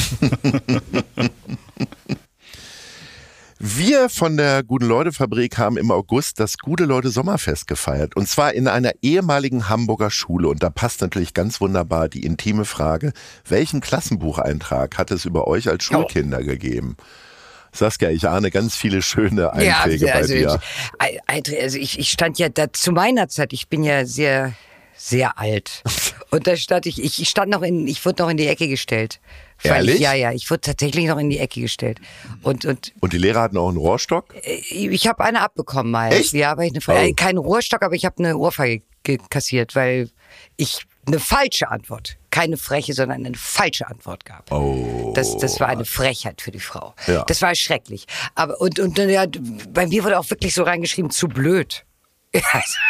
Wir von der Gute-Leute-Fabrik haben im August das Gute-Leute-Sommerfest gefeiert. Und zwar in einer ehemaligen Hamburger Schule. Und da passt natürlich ganz wunderbar die intime Frage, welchen Klassenbucheintrag hat es über euch als Schulkinder oh. gegeben? Saskia, ich ahne ganz viele schöne Einträge ja, also bei dir. Ich, also ich, ich stand ja da zu meiner Zeit, ich bin ja sehr, sehr alt. Und da stand ich, ich stand noch in, ich wurde noch in die Ecke gestellt. Ehrlich? Ich, ja, ja, ich wurde tatsächlich noch in die Ecke gestellt. Und, und, und die Lehrer hatten auch einen Rohrstock? Ich habe eine abbekommen mal. Echt? Ja, aber ich eine, oh. keinen Rohrstock, aber ich habe eine Ohrfeige kassiert, weil ich eine falsche Antwort, keine freche, sondern eine falsche Antwort gab. Oh. Das, das war eine Frechheit für die Frau. Ja. Das war schrecklich. Aber und, und ja, bei mir wurde auch wirklich so reingeschrieben, zu blöd. Ja,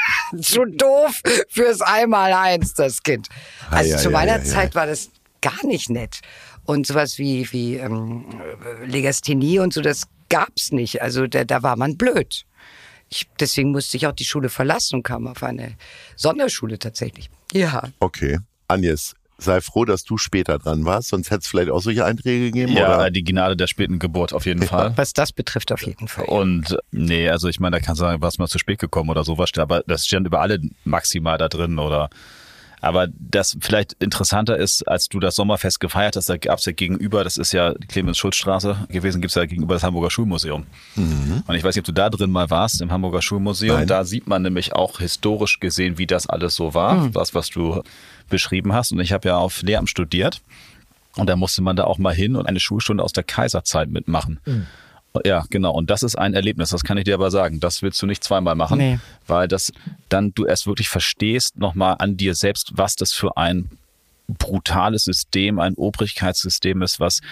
zu doof fürs Einmaleins, das Kind. Also ah, ja, zu meiner ja, ja, Zeit ja. war das gar nicht nett. Und sowas wie, wie ähm, Legasthenie und so, das gab's nicht. Also da, da war man blöd. Ich, deswegen musste ich auch die Schule verlassen und kam auf eine Sonderschule tatsächlich. Ja. Okay. Agnes, sei froh, dass du später dran warst, sonst hätte es vielleicht auch solche Einträge gegeben, Ja, oder? die Gnade der späten Geburt auf jeden Fall. Was das betrifft, auf jeden Fall. Und nee, also ich meine, da kannst du sagen, warst mal zu spät gekommen oder sowas, aber das stand über alle maximal da drin oder. Aber das vielleicht interessanter ist, als du das Sommerfest gefeiert hast, da gab es ja gegenüber, das ist ja die Clemens-Schulz-Straße gewesen, gibt es ja gegenüber das Hamburger Schulmuseum. Mhm. Und ich weiß nicht, ob du da drin mal warst, im Hamburger Schulmuseum. Nein. Da sieht man nämlich auch historisch gesehen, wie das alles so war, mhm. das, was du beschrieben hast. Und ich habe ja auf Lehramt studiert und da musste man da auch mal hin und eine Schulstunde aus der Kaiserzeit mitmachen. Mhm. Ja, genau. Und das ist ein Erlebnis, das kann ich dir aber sagen. Das willst du nicht zweimal machen, nee. weil das dann du erst wirklich verstehst nochmal an dir selbst, was das für ein brutales System, ein Obrigkeitssystem ist, was,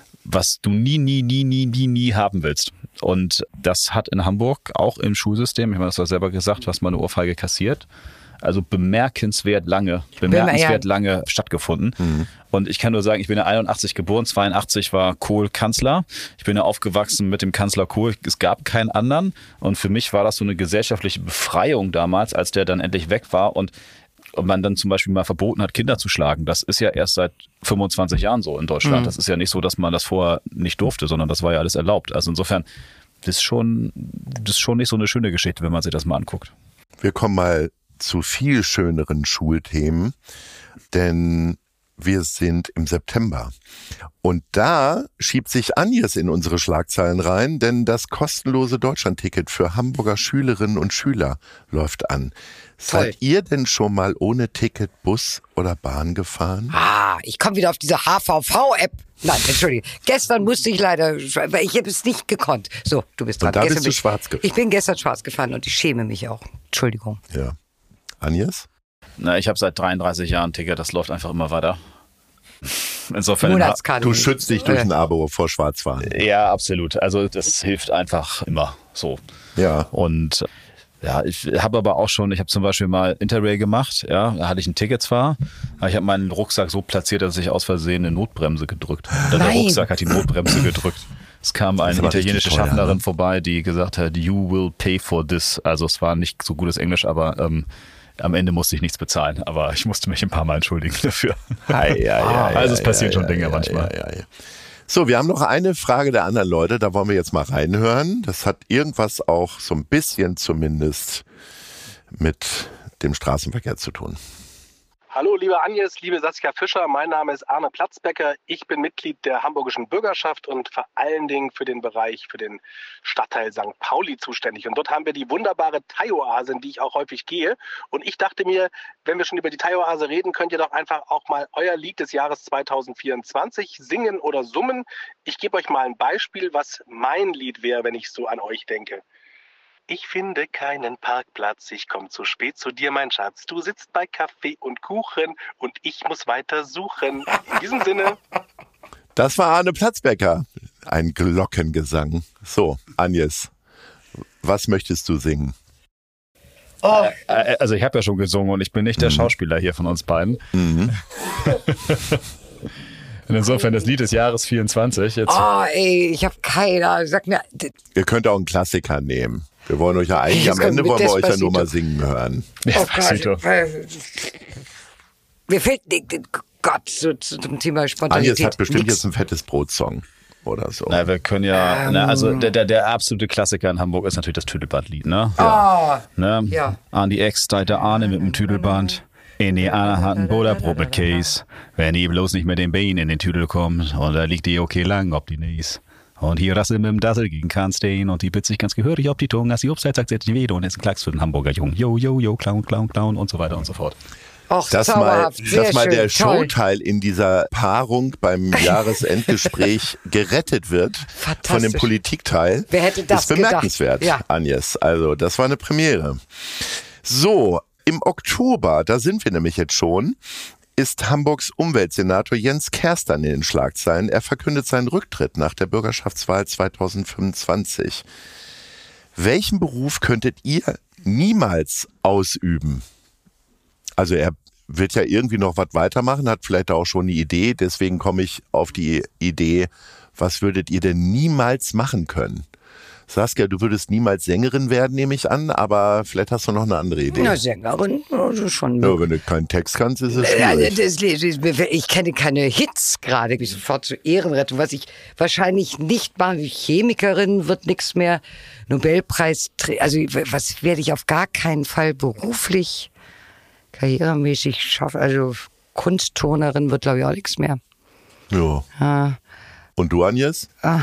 was du nie, nie, nie, nie, nie, nie haben willst. Und das hat in Hamburg auch im Schulsystem, ich meine, das hast du selber gesagt, du hast mal eine Ohrfeige kassiert, also bemerkenswert lange, bemerkenswert lange stattgefunden. Mhm. Und ich kann nur sagen, ich bin ja einundachtzig geboren, zweiundachtzig war Kohl Kanzler. Ich bin ja aufgewachsen mit dem Kanzler Kohl. Es gab keinen anderen. Und für mich war das so eine gesellschaftliche Befreiung damals, als der dann endlich weg war und und man dann zum Beispiel mal verboten hat, Kinder zu schlagen. Das ist ja erst seit fünfundzwanzig Jahren so in Deutschland. Mhm. Das ist ja nicht so, dass man das vorher nicht durfte, sondern das war ja alles erlaubt. Also insofern, das ist schon, das ist schon nicht so eine schöne Geschichte, wenn man sich das mal anguckt. Wir kommen mal zu viel schöneren Schulthemen, denn wir sind im September. Und da schiebt sich Agnes in unsere Schlagzeilen rein, denn das kostenlose Deutschlandticket für Hamburger Schülerinnen und Schüler läuft an. Toll. Seid ihr denn schon mal ohne Ticket Bus oder Bahn gefahren? Ah, ich komme wieder auf diese H V V-App. Nein, entschuldige. Gestern musste ich leider, weil ich habe es nicht gekonnt. So, du bist dran. Und da gestern bist du bin, schwarz gefahren. Ich bin gestern schwarz gefahren und ich schäme mich auch. Entschuldigung. Ja. Agnes? Na, ich habe seit dreiunddreißig Jahren ein Ticket, das läuft einfach immer weiter. insofern. Monatskarte. Du schützt dich durch ein Abo vor Schwarzfahren. Ja, absolut. Also das hilft einfach immer so. Ja. Und ja, ich habe aber auch schon, ich habe zum Beispiel mal Interrail gemacht, ja, da hatte ich ein Ticket zwar, aber ich habe meinen Rucksack so platziert, dass ich aus Versehen eine Notbremse gedrückt habe. Dann der Rucksack hat die Notbremse gedrückt. Es kam eine italienische teuer, Schaffnerin ne? vorbei, die gesagt hat, you will pay for this. Also es war nicht so gutes Englisch, aber ähm, am Ende musste ich nichts bezahlen. Aber ich musste mich ein paar Mal entschuldigen dafür. Hi, ja, ja, also es ja, passiert ja, schon Dinge ja, manchmal. Ja, ja, ja. So, wir haben noch eine Frage der anderen Leute, da wollen wir jetzt mal reinhören. Das hat irgendwas auch so ein bisschen zumindest mit dem Straßenverkehr zu tun. Hallo, liebe Agnes, liebe Saskia Fischer, mein Name ist Arne Platzbecker. Ich bin Mitglied der Hamburgischen Bürgerschaft und vor allen Dingen für den Bereich, für den Stadtteil Sankt Pauli zuständig. Und dort haben wir die wunderbare Thai-Oase, in die ich auch häufig gehe. Und ich dachte mir, wenn wir schon über die Thai-Oase reden, könnt ihr doch einfach auch mal euer Lied des Jahres zweitausendvierundzwanzig singen oder summen. Ich gebe euch mal ein Beispiel, was mein Lied wäre, wenn ich so an euch denke. Ich finde keinen Parkplatz, ich komme zu spät zu dir, mein Schatz. Du sitzt bei Kaffee und Kuchen und ich muss weiter suchen. In diesem Sinne. Das war Arne Platzbecker. Ein Glockengesang. So, Agnes, was möchtest du singen? Oh. Also ich habe ja schon gesungen und ich bin nicht der mhm. Schauspieler hier von uns beiden. Mhm. Und insofern das Lied des Jahres vierundzwanzig. Jetzt. Oh ey, ich habe keine Ahnung. Sag mir. Ihr könnt auch einen Klassiker nehmen. Wir wollen euch ja eigentlich, am Ende wollen wir euch ja nur mal singen hören. Oh Gott. Mir fällt Gott so zum Thema Spontanität. Agnes hat bestimmt nix. Jetzt ein fettes Brotsong oder so. Na, wir können ja, ähm. na, also der, der, der absolute Klassiker in Hamburg ist natürlich das Tüdelbandlied, ne? Ja. Oh. Ne? Ja. An die Ex, der Arne mit dem Tüdelband. In die Anna hat ein Butterbrot mit Käse. Wenn die bloß nicht mit den Beinen in den Tüdel kommt, und da liegt die okay lang ob die Nies. Und hier rasselt mit dem Dassel gegen Kahnstein und die bitzt sich ganz gehörig auf die Tongue, als die Upside sagt, sie hat nicht weh und ist ein Klacks für den Hamburger Jungen. Jo, jo, jo, Clown, Clown, Clown und so weiter und so fort. Och, das mal, dass mal der Showteil in dieser Paarung beim Jahresendgespräch gerettet wird von dem Politikteil. Wer hätte das ist bemerkenswert, gedacht? Ja. Agnes. Also das war eine Premiere. So, im Oktober, da sind wir nämlich jetzt schon, ist Hamburgs Umweltsenator Jens Kerstern in den Schlagzeilen. Er verkündet seinen Rücktritt nach der Bürgerschaftswahl zweitausendfünfundzwanzig. Welchen Beruf könntet ihr niemals ausüben? Also er wird ja irgendwie noch was weitermachen, hat vielleicht auch schon eine Idee. Deswegen komme ich auf die Idee, was würdet ihr denn niemals machen können? Saskia, du würdest niemals Sängerin werden, nehme ich an, aber vielleicht hast du noch eine andere Idee. Na, Sängerin, also schon. Ja, wenn du keinen Text kannst, ist es schwierig. Das, ich kenne keine Hits gerade, ich bin sofort zur Ehrenrettung. Was ich wahrscheinlich nicht mache, Chemikerin wird nichts mehr, Nobelpreis, also was werde ich auf gar keinen Fall beruflich, karrieremäßig schaffen, also Kunstturnerin wird glaube ich auch nichts mehr. Ja. Ah. Und du, Agnes? Ah.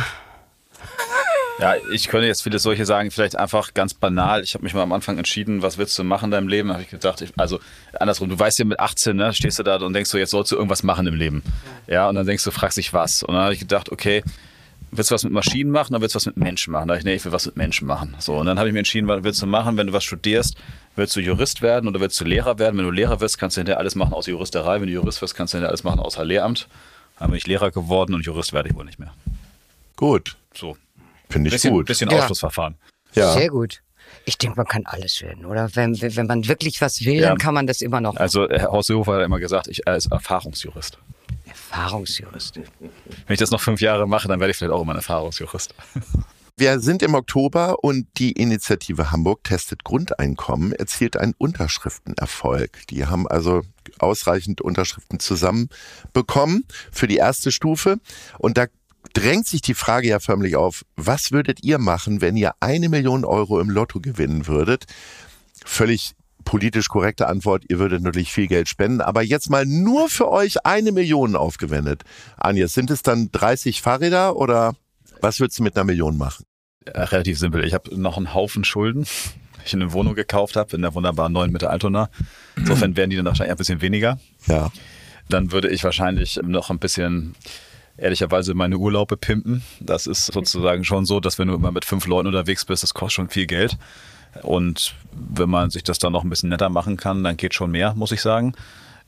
Ja, ich könnte jetzt viele solche sagen, vielleicht einfach ganz banal. Ich habe mich mal am Anfang entschieden, was willst du machen in deinem Leben? Da habe ich gedacht, ich, also andersrum, du weißt ja mit achtzehn, ne, stehst du da und denkst so, jetzt sollst du irgendwas machen im Leben. Ja, und dann denkst du, fragst dich was. Und dann habe ich gedacht, okay, willst du was mit Maschinen machen oder willst du was mit Menschen machen? Da habe ich, nee, ich will was mit Menschen machen. So, und dann habe ich mir entschieden, was willst du machen, wenn du was studierst? Willst du Jurist werden oder willst du Lehrer werden? Wenn du Lehrer wirst, kannst du hinterher alles machen außer Juristerei. Wenn du Jurist wirst, kannst du hinterher alles machen außer Lehramt. Dann bin ich Lehrer geworden und Jurist werde ich wohl nicht mehr. Gut. So. Finde ich bisschen, gut. Bisschen ja. Ausschlussverfahren. Ja. Sehr gut. Ich denke, man kann alles werden, oder? Wenn, wenn man wirklich was will, ja. dann kann man das immer noch. Also Herr Horst Seehofer hat immer gesagt, ich als Erfahrungsjurist. Erfahrungsjurist. Wenn ich das noch fünf Jahre mache, dann werde ich vielleicht auch immer ein Erfahrungsjurist. Wir sind im Oktober und die Initiative Hamburg testet Grundeinkommen erzielt einen Unterschriftenerfolg. Die haben also ausreichend Unterschriften zusammenbekommen für die erste Stufe. Und da drängt sich die Frage ja förmlich auf, was würdet ihr machen, wenn ihr eine Million Euro im Lotto gewinnen würdet? Völlig politisch korrekte Antwort, ihr würdet natürlich viel Geld spenden, aber jetzt mal nur für euch eine Million aufgewendet. Agnes, sind es dann dreißig Fahrräder oder was würdest du mit einer Million machen? Ja, relativ simpel. Ich habe noch einen Haufen Schulden, die ich in eine Wohnung gekauft habe, in der wunderbaren neuen Mitte Altona. Insofern wären die dann wahrscheinlich ein bisschen weniger. Ja. Dann würde ich wahrscheinlich noch ein bisschen ehrlicherweise meine Urlaube pimpen. Das ist sozusagen schon so, dass wenn du immer mit fünf Leuten unterwegs bist, das kostet schon viel Geld. Und wenn man sich das dann noch ein bisschen netter machen kann, dann geht schon mehr, muss ich sagen.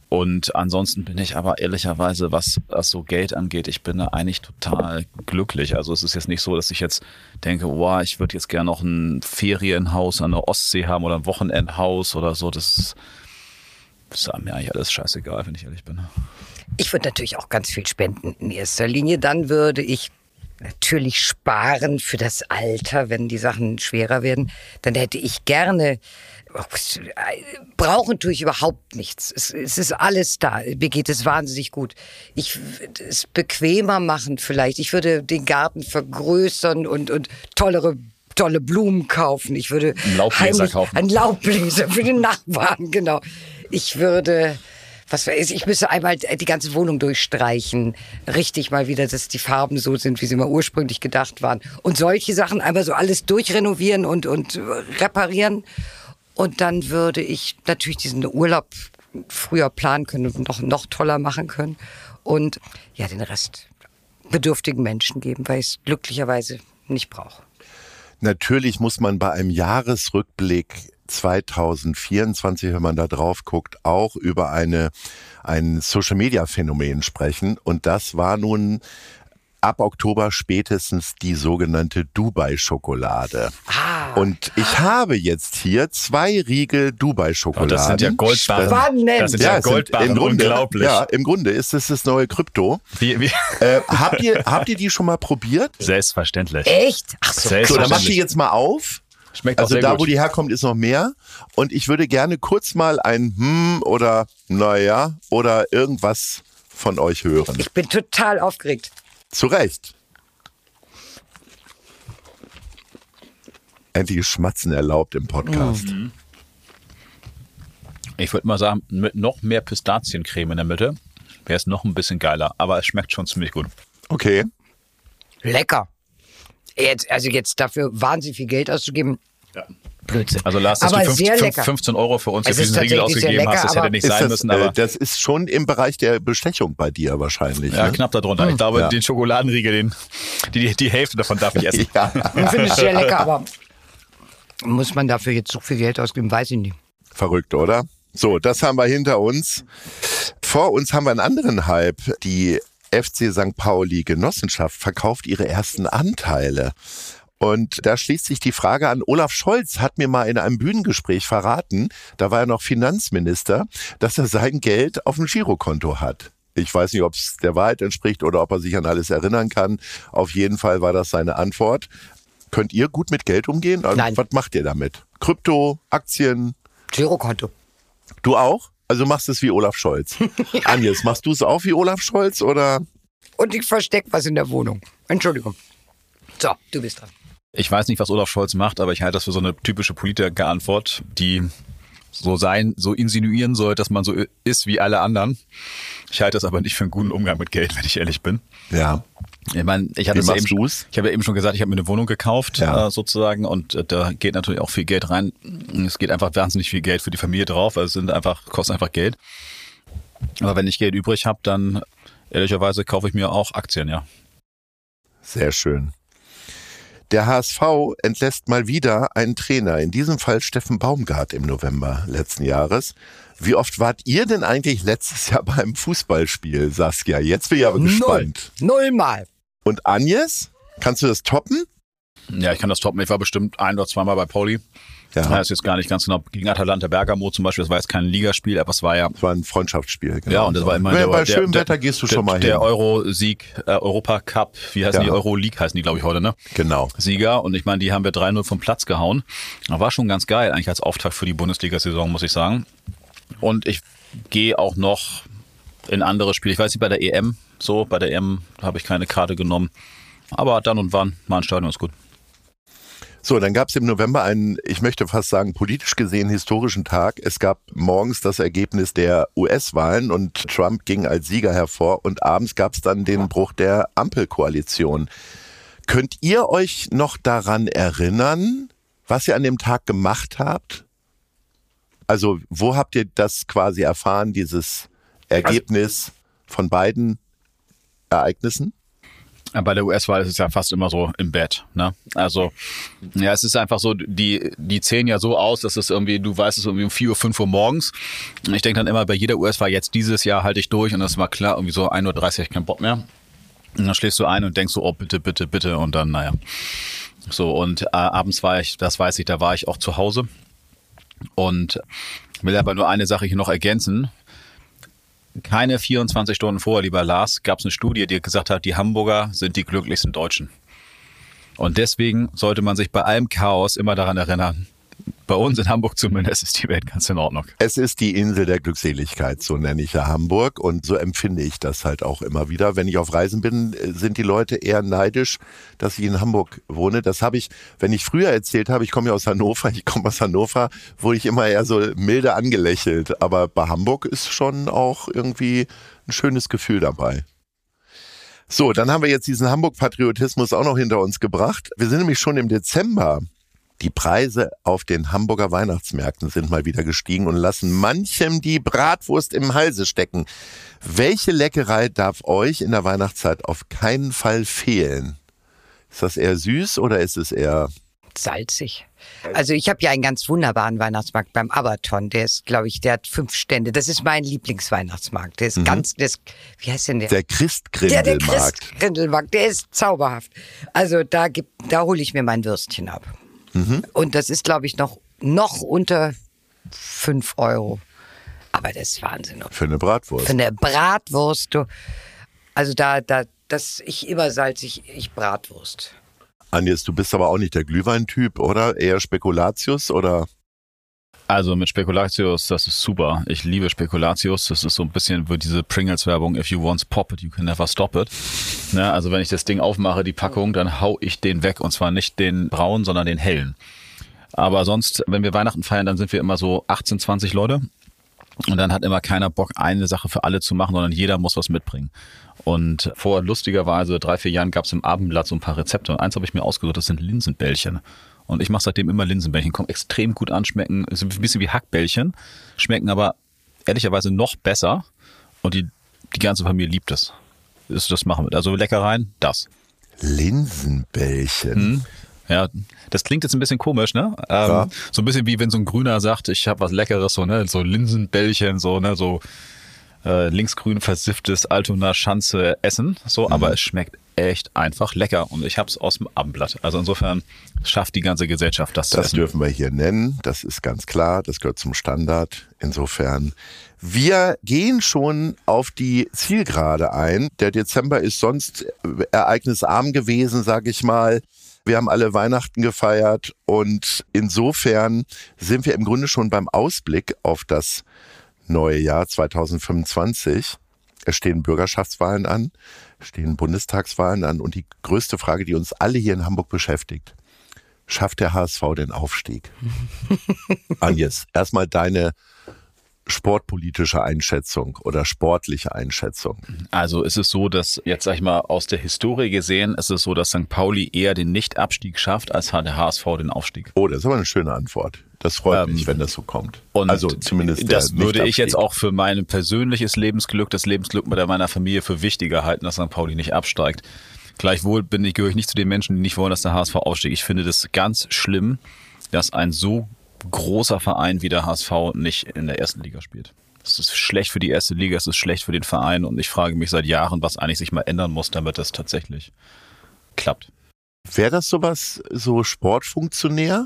Und ansonsten bin ich aber ehrlicherweise, was, was so Geld angeht, ich bin da eigentlich total glücklich. Also es ist jetzt nicht so, dass ich jetzt denke, wow, ich würde jetzt gerne noch ein Ferienhaus an der Ostsee haben oder ein Wochenendhaus oder so. Das ist mir eigentlich alles scheißegal, wenn ich ehrlich bin. Ich würde natürlich auch ganz viel spenden in erster Linie. Dann würde ich natürlich sparen für das Alter, wenn die Sachen schwerer werden. Dann hätte ich gerne... Brauchen tue ich überhaupt nichts. Es, es ist alles da. Mir geht es wahnsinnig gut. Ich würde es bequemer machen vielleicht. Ich würde den Garten vergrößern und, und tollere, tolle Blumen kaufen. Ich würde einen Laubbläser kaufen. Einen Laubbläser für den Nachbarn, genau. Ich würde... Was weiß ich, ich müsste einmal die ganze Wohnung durchstreichen. Richtig mal wieder, dass die Farben so sind, wie sie mal ursprünglich gedacht waren. Und solche Sachen einmal so alles durchrenovieren und, und reparieren. Und dann würde ich natürlich diesen Urlaub früher planen können und noch, noch toller machen können. Und ja, den Rest bedürftigen Menschen geben, weil ich es glücklicherweise nicht brauche. Natürlich muss man bei einem Jahresrückblick zwanzig vierundzwanzig, wenn man da drauf guckt, auch über eine, ein Social-Media-Phänomen sprechen. Und das war nun ab Oktober spätestens die sogenannte Dubai-Schokolade. Ah. Und ich habe jetzt hier zwei Riegel Dubai-Schokolade. Oh, das sind ja Goldbarren. Spannend. Das sind ja, ja Goldbarren, im Grunde, unglaublich. Ja, im Grunde ist es das neue Krypto. Wie, wie? Äh, habt ihr, habt ihr die schon mal probiert? Selbstverständlich. Echt? Ach so. So, dann Selbstverständlich. mach die jetzt mal auf. Schmeckt auch Also sehr da, gut. wo die herkommt, ist noch mehr. Und ich würde gerne kurz mal ein Hm oder naja oder irgendwas von euch hören. Ich bin total aufgeregt. Zu Recht. Endlich Schmatzen erlaubt im Podcast. Mhm. Ich würde mal sagen, mit noch mehr Pistaziencreme in der Mitte wäre es noch ein bisschen geiler. Aber es schmeckt schon ziemlich gut. Okay. Lecker. Jetzt, also jetzt dafür wahnsinnig viel Geld auszugeben. Ja. Blödsinn. Also Lars, dass Aber du sehr fünfzehn, lecker. fünfzehn Euro für uns Es für ist diesen Riegel tatsächlich sehr ausgegeben lecker, hast, das hätte aber nicht Ist sein das, müssen. Aber äh, das ist schon im Bereich der Bestechung bei dir wahrscheinlich. ja, ne? knapp darunter. Ich glaube, Ja. den Schokoladenriegel, den, die, die Hälfte davon darf ich essen. Ja. Ich finde es sehr lecker, aber muss man dafür jetzt so viel Geld ausgeben? Weiß ich nicht. Verrückt, oder? So, das haben wir hinter uns. Vor uns haben wir einen anderen Hype. Die F C Sankt Pauli Genossenschaft verkauft ihre ersten Anteile. Und da schließt sich die Frage an, Olaf Scholz hat mir mal in einem Bühnengespräch verraten, da war er noch Finanzminister, dass er sein Geld auf dem Girokonto hat. Ich weiß nicht, ob es der Wahrheit entspricht oder ob er sich an alles erinnern kann. Auf jeden Fall war das seine Antwort. Könnt ihr gut mit Geld umgehen? Also, Nein. was macht ihr damit? Krypto, Aktien? Girokonto. Du auch? Also machst du es wie Olaf Scholz. Agnes, machst du es auch wie Olaf Scholz oder? Und ich verstecke was in der Wohnung. Entschuldigung. So, du bist dran. Ich weiß nicht, was Olaf Scholz macht, aber ich halte das für so eine typische Politikerantwort, die so sein, so insinuieren soll, dass man so ist wie alle anderen. Ich halte das aber nicht für einen guten Umgang mit Geld, wenn ich ehrlich bin. Ja. Ich meine, ich hatte Wie es ja machst eben, du's? ich habe ja eben schon gesagt, ich habe mir eine Wohnung gekauft, Ja. äh, sozusagen, und äh, da geht natürlich auch viel Geld rein. Es geht einfach wahnsinnig viel Geld für die Familie drauf, also es sind einfach, kostet einfach Geld. Aber wenn ich Geld übrig habe, dann ehrlicherweise kaufe ich mir auch Aktien, ja. Sehr schön. Der H S V entlässt mal wieder einen Trainer, in diesem Fall Steffen Baumgart im November letzten Jahres. Wie oft wart ihr denn eigentlich letztes Jahr beim Fußballspiel, Saskia? Jetzt bin ich aber gespannt. Null. Nullmal. Und Agnes, kannst du das toppen? Ja, ich kann das toppen. Ich war bestimmt ein oder zweimal bei Pauli. Ja. Das ist jetzt gar nicht ganz genau. Gegen Atalanta Bergamo zum Beispiel, das war jetzt kein Ligaspiel, aber es war ja. Das war ein Freundschaftsspiel. Genau. Ja, und das war immer Bei, der, bei der, schönem der, Wetter gehst du der, schon mal der hin. Euro-Sieg, äh, Europa-Cup, wie heißen Ja. die? Euro-League heißen die, glaube ich, heute, ne? Genau. Sieger. Und ich meine, die haben wir drei null vom Platz gehauen. Das war schon ganz geil, eigentlich als Auftakt für die Bundesliga-Saison, muss ich sagen. Und ich gehe auch noch in andere Spiele. Ich weiß nicht, bei der E M, so, bei der E M habe ich keine Karte genommen. Aber dann und wann, mal ein Stadion ist gut. So, dann gab es im November einen, ich möchte fast sagen, politisch gesehen historischen Tag. Es gab morgens das Ergebnis der U S-Wahlen und Trump ging als Sieger hervor und abends gab es dann den Bruch der Ampelkoalition. Könnt ihr euch noch daran erinnern, was ihr an dem Tag gemacht habt? Also, wo habt ihr das quasi erfahren, dieses Ergebnis von beiden Ereignissen? Bei der U S-Wahl ist es ja fast immer so im Bett. Ne? Also, ja, es ist einfach so, die, die zählen ja so aus, dass es irgendwie, du weißt es irgendwie um vier Uhr, fünf Uhr morgens. Und ich denke dann immer, bei jeder U S-Wahl jetzt dieses Jahr halte ich durch und das war klar, irgendwie so ein Uhr dreißig, kein Bock mehr. Und dann schläfst du ein und denkst so, oh, bitte, bitte, bitte. Und dann, naja. So, und äh, abends war ich, das weiß ich, da war ich auch zu Hause. Und will aber nur eine Sache hier noch ergänzen. Keine vierundzwanzig Stunden vorher, lieber Lars, gab es eine Studie, die gesagt hat, die Hamburger sind die glücklichsten Deutschen. Und deswegen sollte man sich bei allem Chaos immer daran erinnern, bei uns in Hamburg zumindest ist die Welt ganz in Ordnung. Es ist die Insel der Glückseligkeit, so nenne ich ja Hamburg und so empfinde ich das halt auch immer wieder. Wenn ich auf Reisen bin, sind die Leute eher neidisch, dass ich in Hamburg wohne. Das habe ich, wenn ich früher erzählt habe, ich komme ja aus Hannover, ich komme aus Hannover, wurde ich immer eher so milde angelächelt. Aber bei Hamburg ist schon auch irgendwie ein schönes Gefühl dabei. So, dann haben wir jetzt diesen Hamburg-Patriotismus auch noch hinter uns gebracht. Wir sind nämlich schon im Dezember. Die Preise auf den Hamburger Weihnachtsmärkten sind mal wieder gestiegen und lassen manchem die Bratwurst im Halse stecken. Welche Leckerei darf euch in der Weihnachtszeit auf keinen Fall fehlen? Ist das eher süß oder ist es eher salzig? Also ich habe ja einen ganz wunderbaren Weihnachtsmarkt beim Abaton. Der ist, glaube ich, der hat fünf Stände. Das ist mein Lieblingsweihnachtsmarkt. Der ist mhm. ganz, der ist, wie heißt denn der? Der Christgrindelmarkt. Der, der Christgrindelmarkt, der ist zauberhaft. Also da gibt, da hole ich mir mein Würstchen ab. Mhm. Und das ist, glaube ich, noch, noch unter fünf Euro. Aber das ist Wahnsinn. Für eine Bratwurst. Für eine Bratwurst. Du. Also da, da, das, ich immer salzig, ich Bratwurst. Agnes, du bist aber auch nicht der Glühweintyp, oder? Eher Spekulatius, oder? Also mit Spekulatius, das ist super. Ich liebe Spekulatius. Das ist so ein bisschen wie diese Pringles-Werbung. If you once pop it, you can never stop it. Ne, also wenn ich das Ding aufmache, die Packung, dann hau ich den weg. Und zwar nicht den braunen, sondern den hellen. Aber sonst, wenn wir Weihnachten feiern, dann sind wir immer so achtzehn, zwanzig Leute. Und dann hat immer keiner Bock, eine Sache für alle zu machen, sondern jeder muss was mitbringen. Und vor lustigerweise drei, vier Jahren gab es im Abendblatt so ein paar Rezepte. Und eins habe ich mir ausgesucht, das sind Linsenbällchen. Und ich mache seitdem immer Linsenbällchen, kommen extrem gut an, schmecken, ist ein bisschen wie Hackbällchen, schmecken aber ehrlicherweise noch besser und die, die ganze Familie liebt es. Das, das machen wir. Also Leckereien, das. Linsenbällchen. Hm. Ja, das klingt jetzt ein bisschen komisch, ne? Ähm, ja. So ein bisschen wie wenn so ein Grüner sagt, ich habe was Leckeres, so, ne? So Linsenbällchen, so, ne? So äh, linksgrün versifftes Altona Schanze Essen, so, mhm. aber es schmeckt echt einfach lecker und ich habe es aus dem Abendblatt. Also insofern schafft die ganze Gesellschaft das. Das zu essen. Dürfen wir hier nennen, das ist ganz klar, das gehört zum Standard. Insofern, wir gehen schon auf die Zielgerade ein. Der Dezember ist sonst ereignisarm gewesen, sage ich mal. Wir haben alle Weihnachten gefeiert und insofern sind wir im Grunde schon beim Ausblick auf das neue Jahr zwanzig fünfundzwanzig. Es stehen Bürgerschaftswahlen an, stehen Bundestagswahlen an und die größte Frage, die uns alle hier in Hamburg beschäftigt, schafft der H S V den Aufstieg? Agnes, erstmal deine sportpolitische Einschätzung oder sportliche Einschätzung. Also ist es so, dass jetzt, sag ich mal, aus der Historie gesehen, ist es so, dass Sankt Pauli eher den Nicht-Abstieg schafft, als der H S V den Aufstieg. Oh, das ist aber eine schöne Antwort. Das freut ähm, mich, wenn das so kommt. Und also zumindest das würde ich jetzt auch für mein persönliches Lebensglück, das Lebensglück mit meiner Familie für wichtiger halten, dass Sankt Pauli nicht absteigt. Gleichwohl bin ich, gehöre ich nicht zu den Menschen, die nicht wollen, dass der H S V aufsteigt. Ich finde das ganz schlimm, dass ein so großer Verein wie der H S V nicht in der ersten Liga spielt. Das ist schlecht für die erste Liga, es ist schlecht für den Verein und ich frage mich seit Jahren, was eigentlich sich mal ändern muss, damit das tatsächlich klappt. Wäre das sowas, so Sportfunktionär?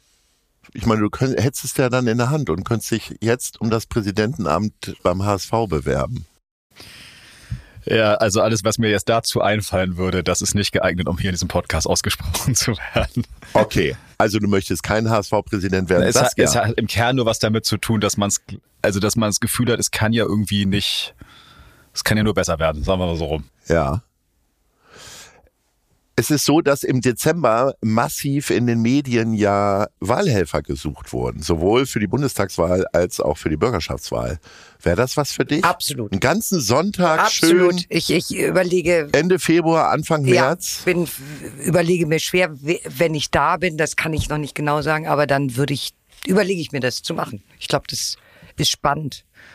Ich meine, du könnt, hättest es ja dann in der Hand und könntest dich jetzt um das Präsidentenamt beim H S V bewerben. Ja, also alles, was mir jetzt dazu einfallen würde, das ist nicht geeignet, um hier in diesem Podcast ausgesprochen zu werden. Okay, also du möchtest kein H S V-Präsident werden. Es, das hat, es hat im Kern nur was damit zu tun, dass man es, also dass man das Gefühl hat, es kann ja irgendwie nicht, es kann ja nur besser werden, sagen wir mal so rum. Ja. Es ist so, dass im Dezember massiv in den Medien ja Wahlhelfer gesucht wurden, sowohl für die Bundestagswahl als auch für die Bürgerschaftswahl. Wäre das was für dich? Absolut. Einen ganzen Sonntag Absolut. schön. Ich, ich überlege. Ende Februar, Anfang März. Ja, bin, überlege mir schwer, wenn ich da bin, das kann ich noch nicht genau sagen, aber dann würde ich, überlege ich mir das zu machen. Ich glaube, das ist spannend.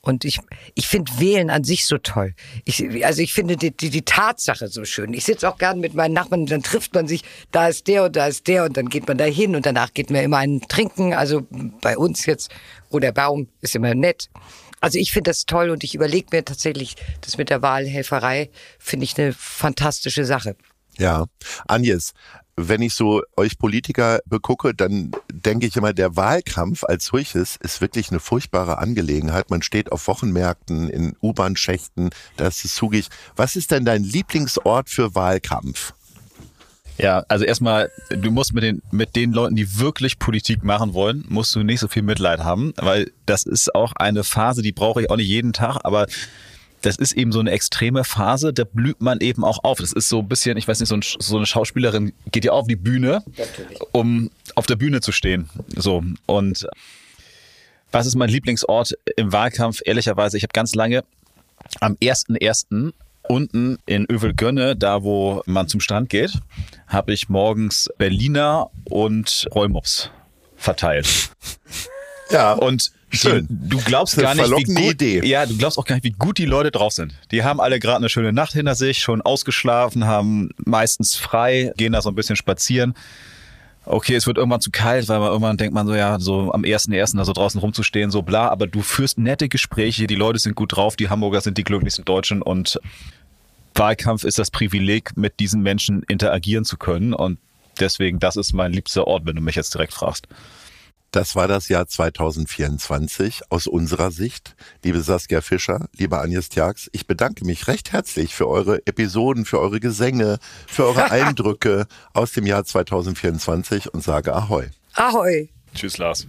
Und ich, ich finde Wählen an sich so toll. Ich, also ich finde die, die, die Tatsache so schön. Ich sitze auch gerne mit meinen Nachbarn, dann trifft man sich, da ist der und da ist der und dann geht man da hin und danach geht man immer einen trinken. Also bei uns jetzt, wo der Baum ist immer nett. Also ich finde das toll und ich überlege mir tatsächlich, das mit der Wahlhelferei finde ich eine fantastische Sache. Ja, Agnes, wenn ich so euch Politiker begucke, dann denke ich immer, der Wahlkampf als solches ist wirklich eine furchtbare Angelegenheit. Man steht auf Wochenmärkten, in U-Bahn-Schächten, da ist es zugig. Was ist denn dein Lieblingsort für Wahlkampf? Ja, also erstmal, du musst mit den, mit den Leuten, die wirklich Politik machen wollen, musst du nicht so viel Mitleid haben, weil das ist auch eine Phase, die brauche ich auch nicht jeden Tag, aber das ist eben so eine extreme Phase, da blüht man eben auch auf. Das ist so ein bisschen, ich weiß nicht, so, ein, so eine Schauspielerin geht ja auf die Bühne, natürlich, um auf der Bühne zu stehen. So. Und was ist mein Lieblingsort im Wahlkampf? Ehrlicherweise, ich habe ganz lange am ersten ersten unten in Övelgönne, da wo man zum Strand geht, habe ich morgens Berliner und Rollmops verteilt. Ja. Und schön. Die, du glaubst gar nicht, wie gut, Idee. Ja, du glaubst auch gar nicht, wie gut die Leute drauf sind. Die haben alle gerade eine schöne Nacht hinter sich, schon ausgeschlafen, haben meistens frei, gehen da so ein bisschen spazieren. Okay, es wird irgendwann zu kalt, weil man irgendwann denkt man so, ja, so am ersten ersten da so draußen rumzustehen, so bla, aber du führst nette Gespräche, die Leute sind gut drauf, die Hamburger sind die glücklichsten Deutschen und Wahlkampf ist das Privileg, mit diesen Menschen interagieren zu können und deswegen, das ist mein liebster Ort, wenn du mich jetzt direkt fragst. Das war das Jahr zweitausendvierundzwanzig aus unserer Sicht. Liebe Saskia Fischer, liebe Agnes Tjax, ich bedanke mich recht herzlich für eure Episoden, für eure Gesänge, für eure Eindrücke aus dem Jahr zweitausendvierundzwanzig und sage Ahoi. Ahoi. Tschüss, Lars.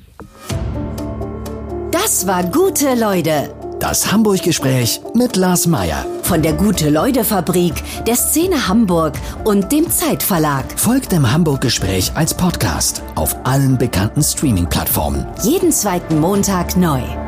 Das war Gute Leute. Das Hamburg-Gespräch mit Lars Meier. Von der Gute-Leute-Fabrik, der Szene Hamburg und dem Zeitverlag. Folgt dem Hamburg-Gespräch als Podcast auf allen bekannten Streaming-Plattformen. Jeden zweiten Montag neu.